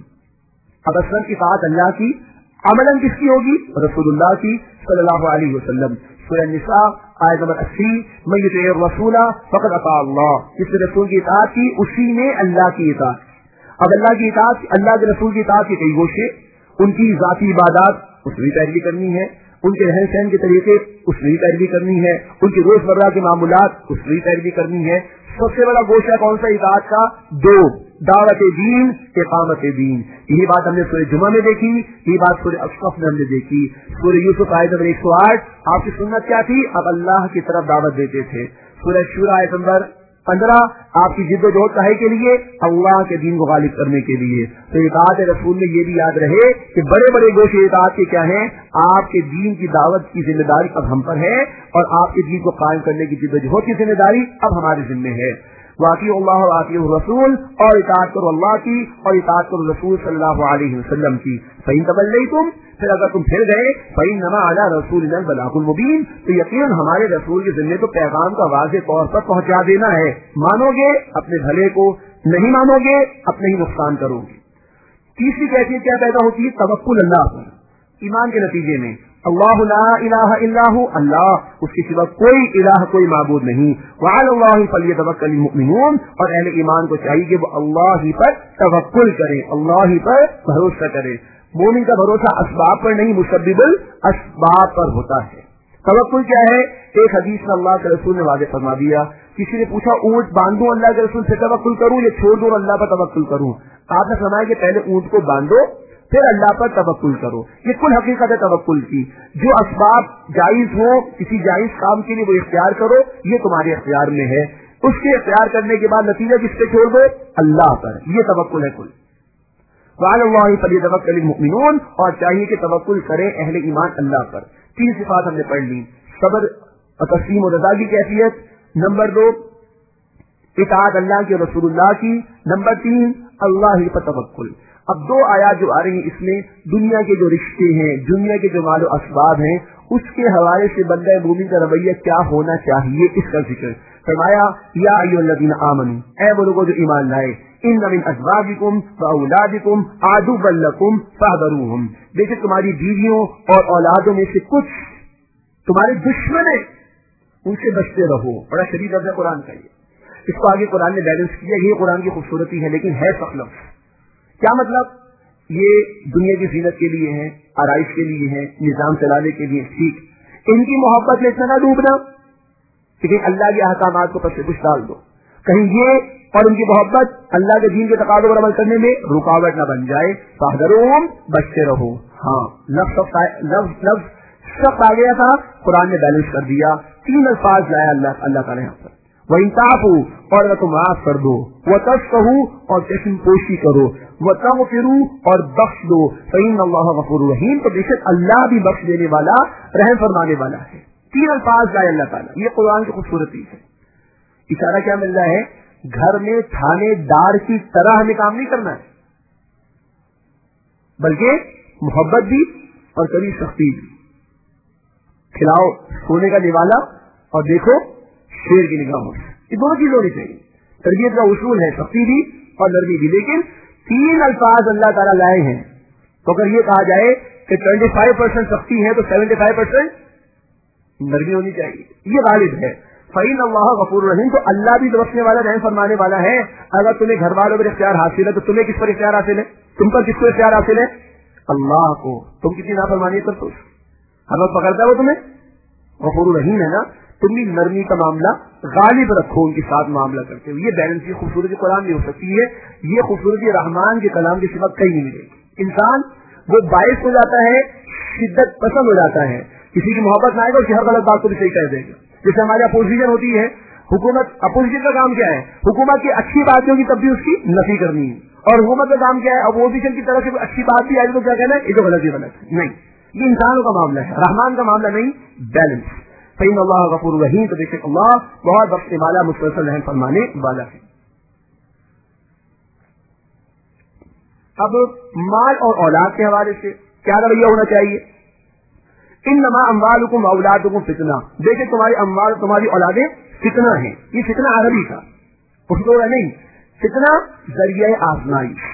اب اصل اطاعت اللہ کی، عملاً کس کی ہوگی؟ رسول اللہ کی صلی اللہ علیہ وسلم. سورہ النساء آیت نمبر 80، من یطیع الرسول فقد اطاع اللہ، جس نے رسول کی اطاعت کی اسی نے اللہ کی اطاعت کی. اب اللہ کی اطاعت، اللہ کے رسول کی اطاعت کے کئی گوشے. ان کی ذاتی عبادات اس میں پیروی کرنی ہے، ان کے رہن سہن کے طریقے اس میں پیروی کرنی ہے، ان کی روز مرہ کے معاملات اس میں پیروی کرنی ہے. سب سے بڑا گوشہ کون سا اطاعت کا؟ دو، دعوت دین، اقامت دین. یہی بات ہم نے سورہ جمعہ میں دیکھی، یہی بات سورہ اصحاف میں ہم نے دیکھی. سورہ یوسف آیت نمبر 108 آپ کی سنت کیا تھی؟ اب اللہ کی طرف دعوت دیتے تھے. سورہ شورى آیت نمبر 15 آپ کی جد و جہد کاہے کے لیے؟ اللہ کے دین کو غالب کرنے کے لیے. تو اطاعت رسول میں یہ بھی یاد رہے کہ بڑے بڑے گوشے اطاعت کے کیا ہیں؟ آپ کے دین کی دعوت کی ذمہ داری اب ہم پر ہے، اور آپ کے دین کو قائم کرنے کی جد و جہد کی ذمہ داری اب ہمارے ذمہ ہے. واطیعوا اللہ واطیعوا الرسول، اور اطاعت کرو اللہ کی اور اطاعت کرو رسول صلی اللہ علیہ وسلم کی. فإن توليتم، پھر اگر تم پھر گئے، فإنما علی رسولنا البلاغ المبین، تو یقیناً ہمارے رسول کے ذمہ تو پیغام کا واضح طور پر پہنچا دینا ہے. مانو گے اپنے بھلے کو، نہیں مانو گے اپنے ہی نقصان کرو گے. تیسری کیفیت کیا پیدا ہوتی ہے؟ توکل اللہ پر. ایمان کے نتیجے میں اللہ لا الہ الا ہو، اللہ اس کے سوا کوئی الہ کوئی معبود نہیں. وعلی اللہ فلیتوکل المؤمنون، اور اہل ایمان کو چاہیے کہ وہ اللہ ہی پر توکل کریں، اللہ ہی پر بھروسہ کریں. مومن کا بھروسہ اسباب پر نہیں، مسبب الاسباب پر ہوتا ہے. توکل کیا ہے؟ ایک حدیث میں اللہ کے رسول نے واضح فرما دیا. کسی نے پوچھا اونٹ باندھوں اللہ کے رسول سے توکل کروں یا چھوڑ دوں اللہ پر توکل کروں؟ آپ نے فرمایا کہ پہلے اونٹ کو باندھو پھر اللہ پر توکل کرو. یہ کل حقیقت ہے توکل کی. جو اسباب جائز ہو کسی جائز کام کے لیے وہ اختیار کرو، یہ تمہارے اختیار میں ہے. اس کے اختیار کرنے کے بعد نتیجہ کس پہ چھوڑ دو؟ اللہ پر. یہ توکل ہے کل. وعلی اللہ فلیتوکل المؤمنون، اور چاہیے کہ توکل کریں اہل ایمان اللہ پر۔ 3 صفات ہم نے پڑھ لی، صبر اور تسلیم و رضا کی کیفیت، نمبر 2 اطاعت اللہ کی اور رسول اللہ کی، نمبر 3 اللہ پر توکل۔ اب 2 آیات جو آ رہی ہیں اس میں دنیا کے جو رشتے ہیں، دنیا کے جو مال و اسباب ہیں، اس کے حوالے سے بندہ مومن کا رویہ کیا ہونا چاہیے اس کا ذکر فرمایا۔ یا ایھا الذین آمنوا، اے وہ لوگوں جو ایمان لائے، ان من ازواجکم واولادکم عدوا لکم فاحذروہم، دیکھیں تمہاری بیویوں اور اولادوں میں سے کچھ تمہارے دشمن ہیں، ان سے بچتے رہو۔ بڑا شدید لفظ ہے قرآن کا، یہ اس کو آگے قرآن نے بیلنس کیا، یہ قرآن کی خوبصورتی ہے، لیکن ہے سخت لفظ۔ کیا مطلب؟ یہ دنیا کی زینت کے لیے ہے، آرائش کے لیے ہے، نظام چلانے کے لیے، ٹھیک، ان کی محبت میں اتنا نہ ڈوبنا کہ اللہ کے احکامات کو پس کچھ ڈال دو، کہیں یہ اور ان کی محبت اللہ کے دین کے تقاضوں پر عمل کرنے میں رکاوٹ نہ بن جائے۔ فاحذروہم، بچتے رہو۔ ہاں لفظ سخت آ گیا تھا، قرآن نے بیلنس کر دیا، 3 الفاظ لایا اللہ تعالیٰ یہاں پر۔ وَإِن تَعْفُوا، اور اگر تم معاف کر دو، وَتَصْفَحُوا، اور چشم پوشی کرو، وَتَغْفِرُوا، اور بخش دو، فَإِنَّ اللَّهَ غَفُورٌ رَحِيمٌ، تو بے شک اللہ بھی بخش دینے والا، رحم فرمانے والا ہے۔ 3 الفاظ لائے اللہ تعالیٰ، یہ قرآن کی خوبصورتی ہے۔ اشارہ کیا مل رہا ہے؟ گھر میں تھانے دار کی طرح ہمیں کام نہیں کرنا ہے، بلکہ محبت بھی اور کبھی سختی بھی۔ کھلاؤ سونے کا نوالا اور دیکھو شیر کی نگاہوں سے، یہ دونوں چیز ہونی چاہیے۔ تربیت کا اصول ہے سختی بھی اور نرمی بھی، لیکن 3 الفاظ اللہ تعالیٰ لائے ہیں، تو اگر یہ کہا جائے کہ 25% سختی ہے تو 75% نرمی ہونی چاہیے، یہ غالب ہے۔ فَإِنَّ اللَّهَ غَفُورٌ رَحِيمٌ، تو اللہ بھی بخشنے والا، رحم فرمانے والا ہے۔ اگر تمہیں گھر والوں پر اختیار حاصل ہے تو تمہیں کس پر اختیار حاصل ہے؟ تم پر کس کو اختیار حاصل ہے؟ اللہ کو۔ تم کتنی نافرمانی کرتے ہو، ہر وقت پکڑتا ہے وہ تمہیں، غفور رحیم ہے نا، تم بھی نرمی کا معاملہ غالب رکھو ان کے ساتھ معاملہ کرتے ہوئے۔ یہ بیلنس کی خوبصورتی قرآن میں ہو سکتی ہے، یہ خوبصورتی رحمان کے کلام کے سوا کہیں نہیں ملے گی۔ انسان وہ باعث ہو جاتا ہے، شدت پسند ہو جاتا ہے، کسی کی محبت نہ آئے گا، اس کی ہر غلط بات کو بھی صحیح کر دے گا۔ جیسے ہماری اپوزیشن ہوتی ہے، حکومت، اپوزیشن کا کام کیا ہے؟ حکومت کی اچھی باتوں کی تب بھی اس کی نفی کرنی ہے، اور حکومت کا کام کیا ہے؟ اپوزیشن کی طرف سے اچھی بات بھی آئی تو کیا کہنا ہے؟ یہ تو غلط ہی غلط ہے۔ نہیں، یہ انسانوں کا معاملہ ہے، رحمان کا معاملہ نہیں، بیلنس۔ فإن اللہ غفور رحیم، تو بے شک اللہ بہت بخشنے والا، مسلسل رحم فرمانے والا ہے۔ اب مال اور اولاد کے حوالے سے کیا رویہ ہونا چاہیے؟ انما اموالکم واولادکم فتنہ، دیکھیں تمہاری اموال، تمہاری اولادیں فتنہ ہیں۔ یہ فتنہ عربی کا اردو نہیں، فتنہ ذریعہ آزمائش۔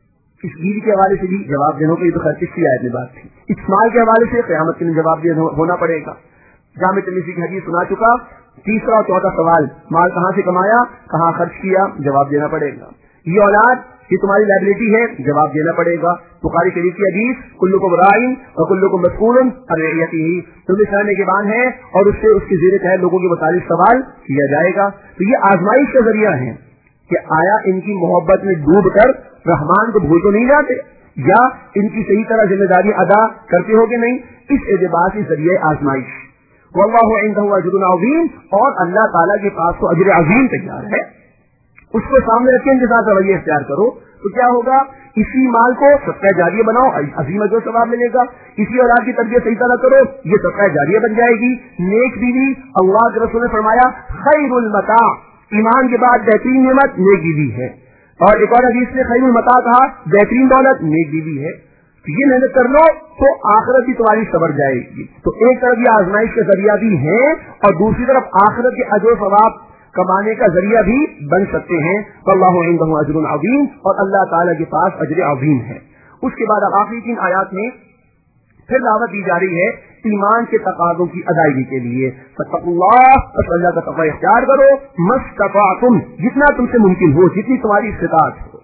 اس بیوی کے حوالے سے بھی جواب دینا، یہ تو خیر کس کی آیت میں بات تھی۔ اس مال کے حوالے سے قیامت کے دن جواب دینا ہونا پڑے گا۔ جامع ترمذی کی حدیث سنا چکا، 3 اور 4 سوال، مال کہاں سے کمایا، کہاں خرچ کیا، جواب دینا پڑے گا۔ یہ اولاد، یہ تمہاری لائبلٹی ہے، جواب دینا پڑے گا۔ بخاری شریف کی حدیث، کلکم راعٍ اور کلکم مسئول عن رعیتہ، تم اس طرح نگہبان ہے اور اس سے اس کے زیر تحت لوگوں کے متعلق سوال کیا جائے گا۔ تو یہ آزمائش کا ذریعہ ہے کہ آیا ان کی محبت میں ڈوب کر رحمان کو بھول تو نہیں جاتے، یا ان کی صحیح طرح ذمہ داری ادا کرتے ہو کہ نہیں، اس اعتبار سے ذریعہ آزمائش۔ واللہ عندہ اجر عظیم، اور اللہ تعالیٰ کے پاس تو اجر عظیم تیار ہے، اس کو سامنے رکھ کے ان کے ساتھ رویہ اختیار کرو تو کیا ہوگا؟ اسی مال کو صدقہ جاریہ بناؤ، عظیم اجر ثواب ملے گا۔ اسی اولاد کی تربیت صحیح طرح کرو، یہ صدقہ جاریہ بن جائے گی۔ نیک بیوی، اللہ کے رسول نے فرمایا خیر المتاع، ایمان کے بعد بہترین نعمت نیک بیوی ہے، اور ایک اور حدیث میں خیر المتاع کہا، بہترین دولت نیک بیوی ہے۔ یہ محنت کر لو تو آخرت بھی تمہاری سبر جائے گی۔ تو ایک طرف یہ آزمائش کا ذریعہ بھی ہے، اور دوسری طرف آخرت کے اجر و ثواب کمانے کا ذریعہ بھی بن سکتے ہیں۔ واللہ عندہ اجر عظیم، اور اللہ تعالیٰ کے پاس اجر عظیم ہے۔ اس کے بعد آخری 3 آیات میں پھر دعوت دی جا رہی ہے ایمان کے تقاضوں کی ادائیگی کے لیے۔ فاتقوا اللہ، بس اللہ کا تقوی اختیار کرو، مستطعتم، جتنا تم سے ممکن ہو، جتنی تمہاری استطاعت ہو۔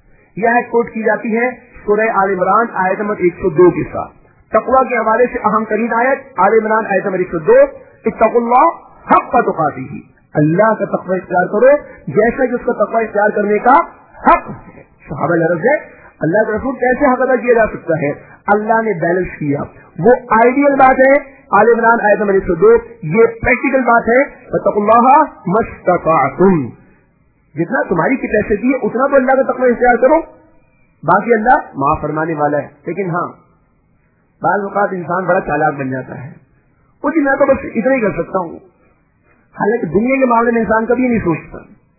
یہ آیت کوٹ کی جاتی ہے سورہ آل عمران آیت نمبر 102 کے ساتھ۔ تقوی کے حوالے سے اہم ترین آیت آل عمران آیت نمبر 102، اتقوا اللہ حق تقاتہ، اللہ کا تقوی اختیار کرو جیسا کہ اس کا تقوی اختیار کرنے کا حق ہے۔ صحابہ عرض ہے اللہ کا رسول کیسے حق ادا کیا جا سکتا ہے؟ اللہ نے بیلنس کیا، وہ آئیڈیل بات ہے آل عمران آیت نمبر 102، یہ پریکٹیکل بات ہے اتقوا اللہ مستطعتم، جتنا تمہاری کیپیسٹی ہے اتنا تو اللہ کا تقوی اختیار کرو۔ باقی اللہ معاف فرمانے والا ہے. لیکن ہاں بعض اوقات انسان بڑا چالاک بن جاتا ہے, کچھ میں تو بس اتنا ہی کر سکتا ہوں. حالانکہ دنیا کے معاملے میں انسان کبھی نہیں سوچتا.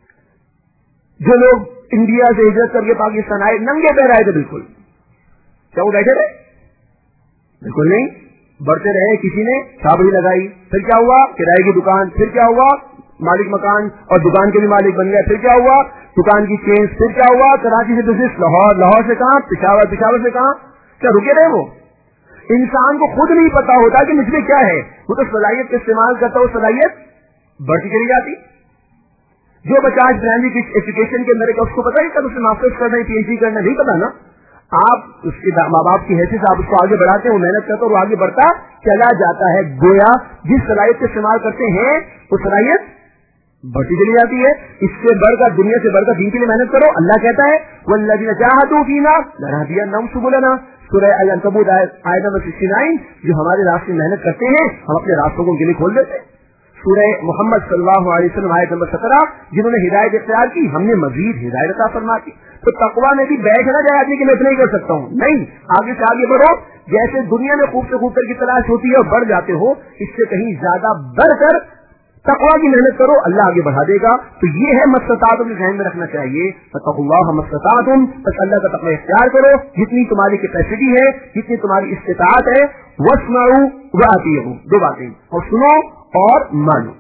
جو لوگ انڈیا سے ہجرت کر کے پاکستان آئے ننگے پیر آئے تھے, بالکل کیا وہ بیٹھے رہے؟ بالکل نہیں, بڑھتے رہے. کسی نے چھابڑی لگائی, پھر کیا ہوا کرائے کی دکان, پھر کیا ہوا مالک مکان اور دکان کے بھی مالک بن گیا, پھر کیا ہوا دکان کی چینج, پھر کیا ہوا کراچی سے بزنس لاہور, لاہور سے کہاں پشاور, پشاور سے کہاں. کیا رکے رہے؟ وہ انسان کو خود نہیں پتا ہوتا کہ مجھ میں کیا ہے. وہ تو صلاحیت کا استعمال کرتا, وہ صلاحیت بڑھتی چلی جاتی. جو بچہ آج پرائمری کی ایجوکیشن کے اندر ہے, اس کو پتا ہے کب اسے ماسٹرز کرنا ہے, پی ایچ ڈی کرنا ہے, نہیں پتا نا. آپ اس کے ماں باپ کی حیثیت سے آپ اس کو آگے بڑھاتے ہیں, وہ محنت کرتا ہے, وہ آگے بڑھتا چلا جاتا ہے. گویا جس صلاحیت کا استعمال کرتے ہیں وہ صلاحیت بڑھتی چلی جاتی ہے. اس سے بڑھ کر دنیا سے بڑھ کر دین کے لیے محنت کرو. اللہ کہتا ہے والذین جاہدوا فینا لنہدینہم سبلنا, سورہ العنکبوت آیت نمبر 69. جو ہمارے راستے محنت کرتے ہیں ہم اپنے راستوں کو ان کے لیے کھول دیتے ہیں. سورہ محمد صلی اللہ علیہ وسلم آیت نمبر 17. جنہوں نے ہدایت اختیار کی ہم نے مزید ہدایت عطا فرما کی. تو تقویٰ میں بھی بیٹھ نہ جائے آدمی کہ میں اتنا ہی کر سکتا ہوں, نہیں, آگے سے آگے بڑھو. جیسے دنیا میں خوب سے خوب کر کی تلاش ہوتی ہے اور بڑھ جاتے ہو, اس سے کہیں زیادہ بڑھ کر تقویٰ کی محنت کرو, اللہ آگے بڑھا دے گا. تو یہ ہے مستطاعتم کے ذہن میں رکھنا چاہیے. فاتقوا اللہ مستطاعتم, بس اللہ کا تقویٰ اختیار کرو جتنی تمہاری کیپیسٹی ہے, جتنی تمہاری استطاعت ہے. واسمعوا واطیعوا, دو باتیں, اور سنو اور مانو.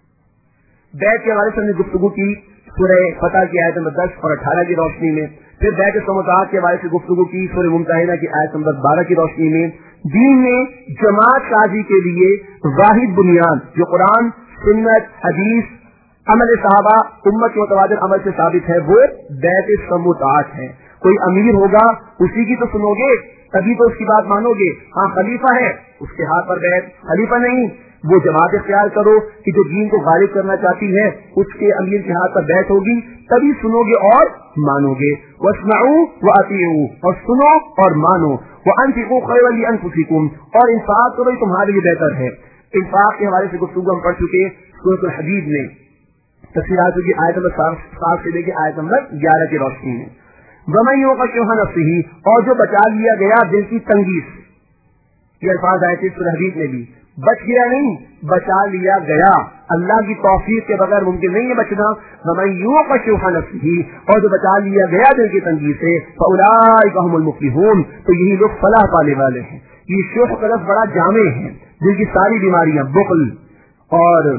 بیت کے حوالے سے ہم نے گفتگو کی سورہ فتح کی آیت نمبر 10 اور 18 کی روشنی میں. پھر بیت سماعت کے حوالے سے گفتگو کی سورہ ممتحنہ کی آیت نمبر 12 کی روشنی میں. دین میں جماعت سازی کے لیے واحد بنیاد جو قرآن, سنت, حدیث, عمل صحابہ, امت کے متواتر عمل سے ثابت ہے, وہ بیت سماعت ہے. کوئی امیر ہوگا اسی کی تو سنو گے, تبھی تو اس کی بات مانو گے. ہاں خلیفہ ہے اس کے ہاتھ پر بیت, خلیفہ نہیں, وہ جماعت اختیار کرو کہ جو دین کو غالب کرنا چاہتی ہے اس کے امیر کے ہاتھ پر بیت ہوگی, تبھی سنو گے اور مانو گے. واسمعوا واطیعوا, اور سنو اور مانو. وانفقوا خیرا لانفسکم, اور انفاق کرو تمہارے لیے بہتر ہے. انفاق کے حوالے سے گفتگو ہم پڑھ چکے سورۃ الحدید میں, تفسیرات کی آیت نمبر 7 سے لے کے آیت نمبر 11 کی روشنی میں. ومن یوق شح نفسہ, اور جو بچا لیا گیا دل کی تنگی سے. یہ الفاظ آئے تھے سورۃ الحدید میں بھی. بچ گیا نہیں, بچا لیا گیا. اللہ کی توفیق کے بغیر ممکن نہیں ہے بچنا. ومن یوق شح نفسہ, اور جو بچا لیا گیا دل کی تنگی سے, فاولئک هم المفلحون, تو یہی لوگ فلاح پانے والے ہیں. یہ شح کا لفظ بڑا جامع ہے. دل کی ساری بیماریاں, بخل اور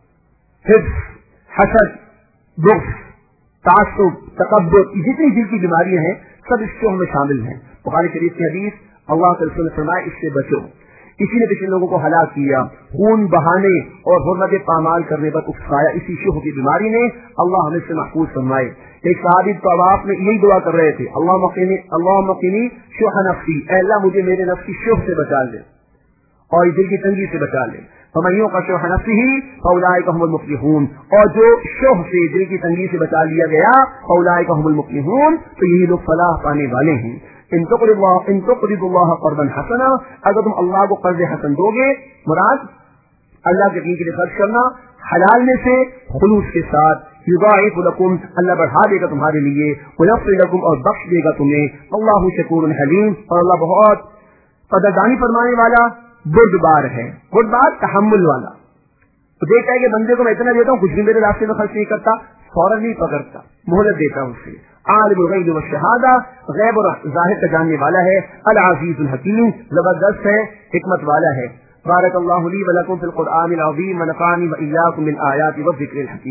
حفظ, حسد, بغض, تعصب, تکبر, جتنی دل کی بیماریاں ہیں سب اس شح میں شامل ہیں. بخاری شریف کی حدیث, اللہ کے رسول نے فرمایا اس سے بچو. اسی نے پچھلے لوگوں کو ہلاک کیا, خون بہانے اور حرمت پامال کرنے پر اکسایا. اسی شح کی بیماری نے اللہ ہمیں سے محفوظ فرمائے. ایک صحابی طواف میں یہی دعا کر رہے تھے, اللہم قنی شح نفسی, اے اللہ مجھے میرے نفس کی شح سے بچا لے اور دل کی تنگی سے بچا لے. فمن یوق شح نفسہ فاولئک هم المفلحون, اور جو شح سے دل کی تنگی سے بچا لیا گیا فاولئک هم المفلحون, تو یہی لوگ فلاح پانے والے ہیں. ان تقرضوا اللہ قرضا حسنا, اگر تم اللہ کو قرض حسن دو گے, مراد اللہ کے دین کے لیے خرچ کرنا حلال میں سے خلوص کے ساتھ, یضاعف لکم, اللہ بڑھا دے گا تمہارے لیے, ویغفر لکم, اور بخش دے گا تمہیں. اللہ شکور حلیم, اور اللہ بہت قدردانی فرمانے والا بردبار ہے. بردبار تحمل والا. تو دیکھتا ہے کہ بندے کو میں اتنا دیتا ہوں, کچھ بھی میرے راستے میں خرچ نہیں کرتا, فوراً نہیں پکڑتا, مہلت دیتا ہوں اسے. عالم الغیب والشہادہ, غیب اور ظاہر کا جاننے والا ہے. العزیز الحکیم, زبردست ہے, حکمت والا ہے. بارک اللہ لی ولکم فی القرآن العظیم, ونفعنی وإیاکم بالآیات والذکر الحکیم.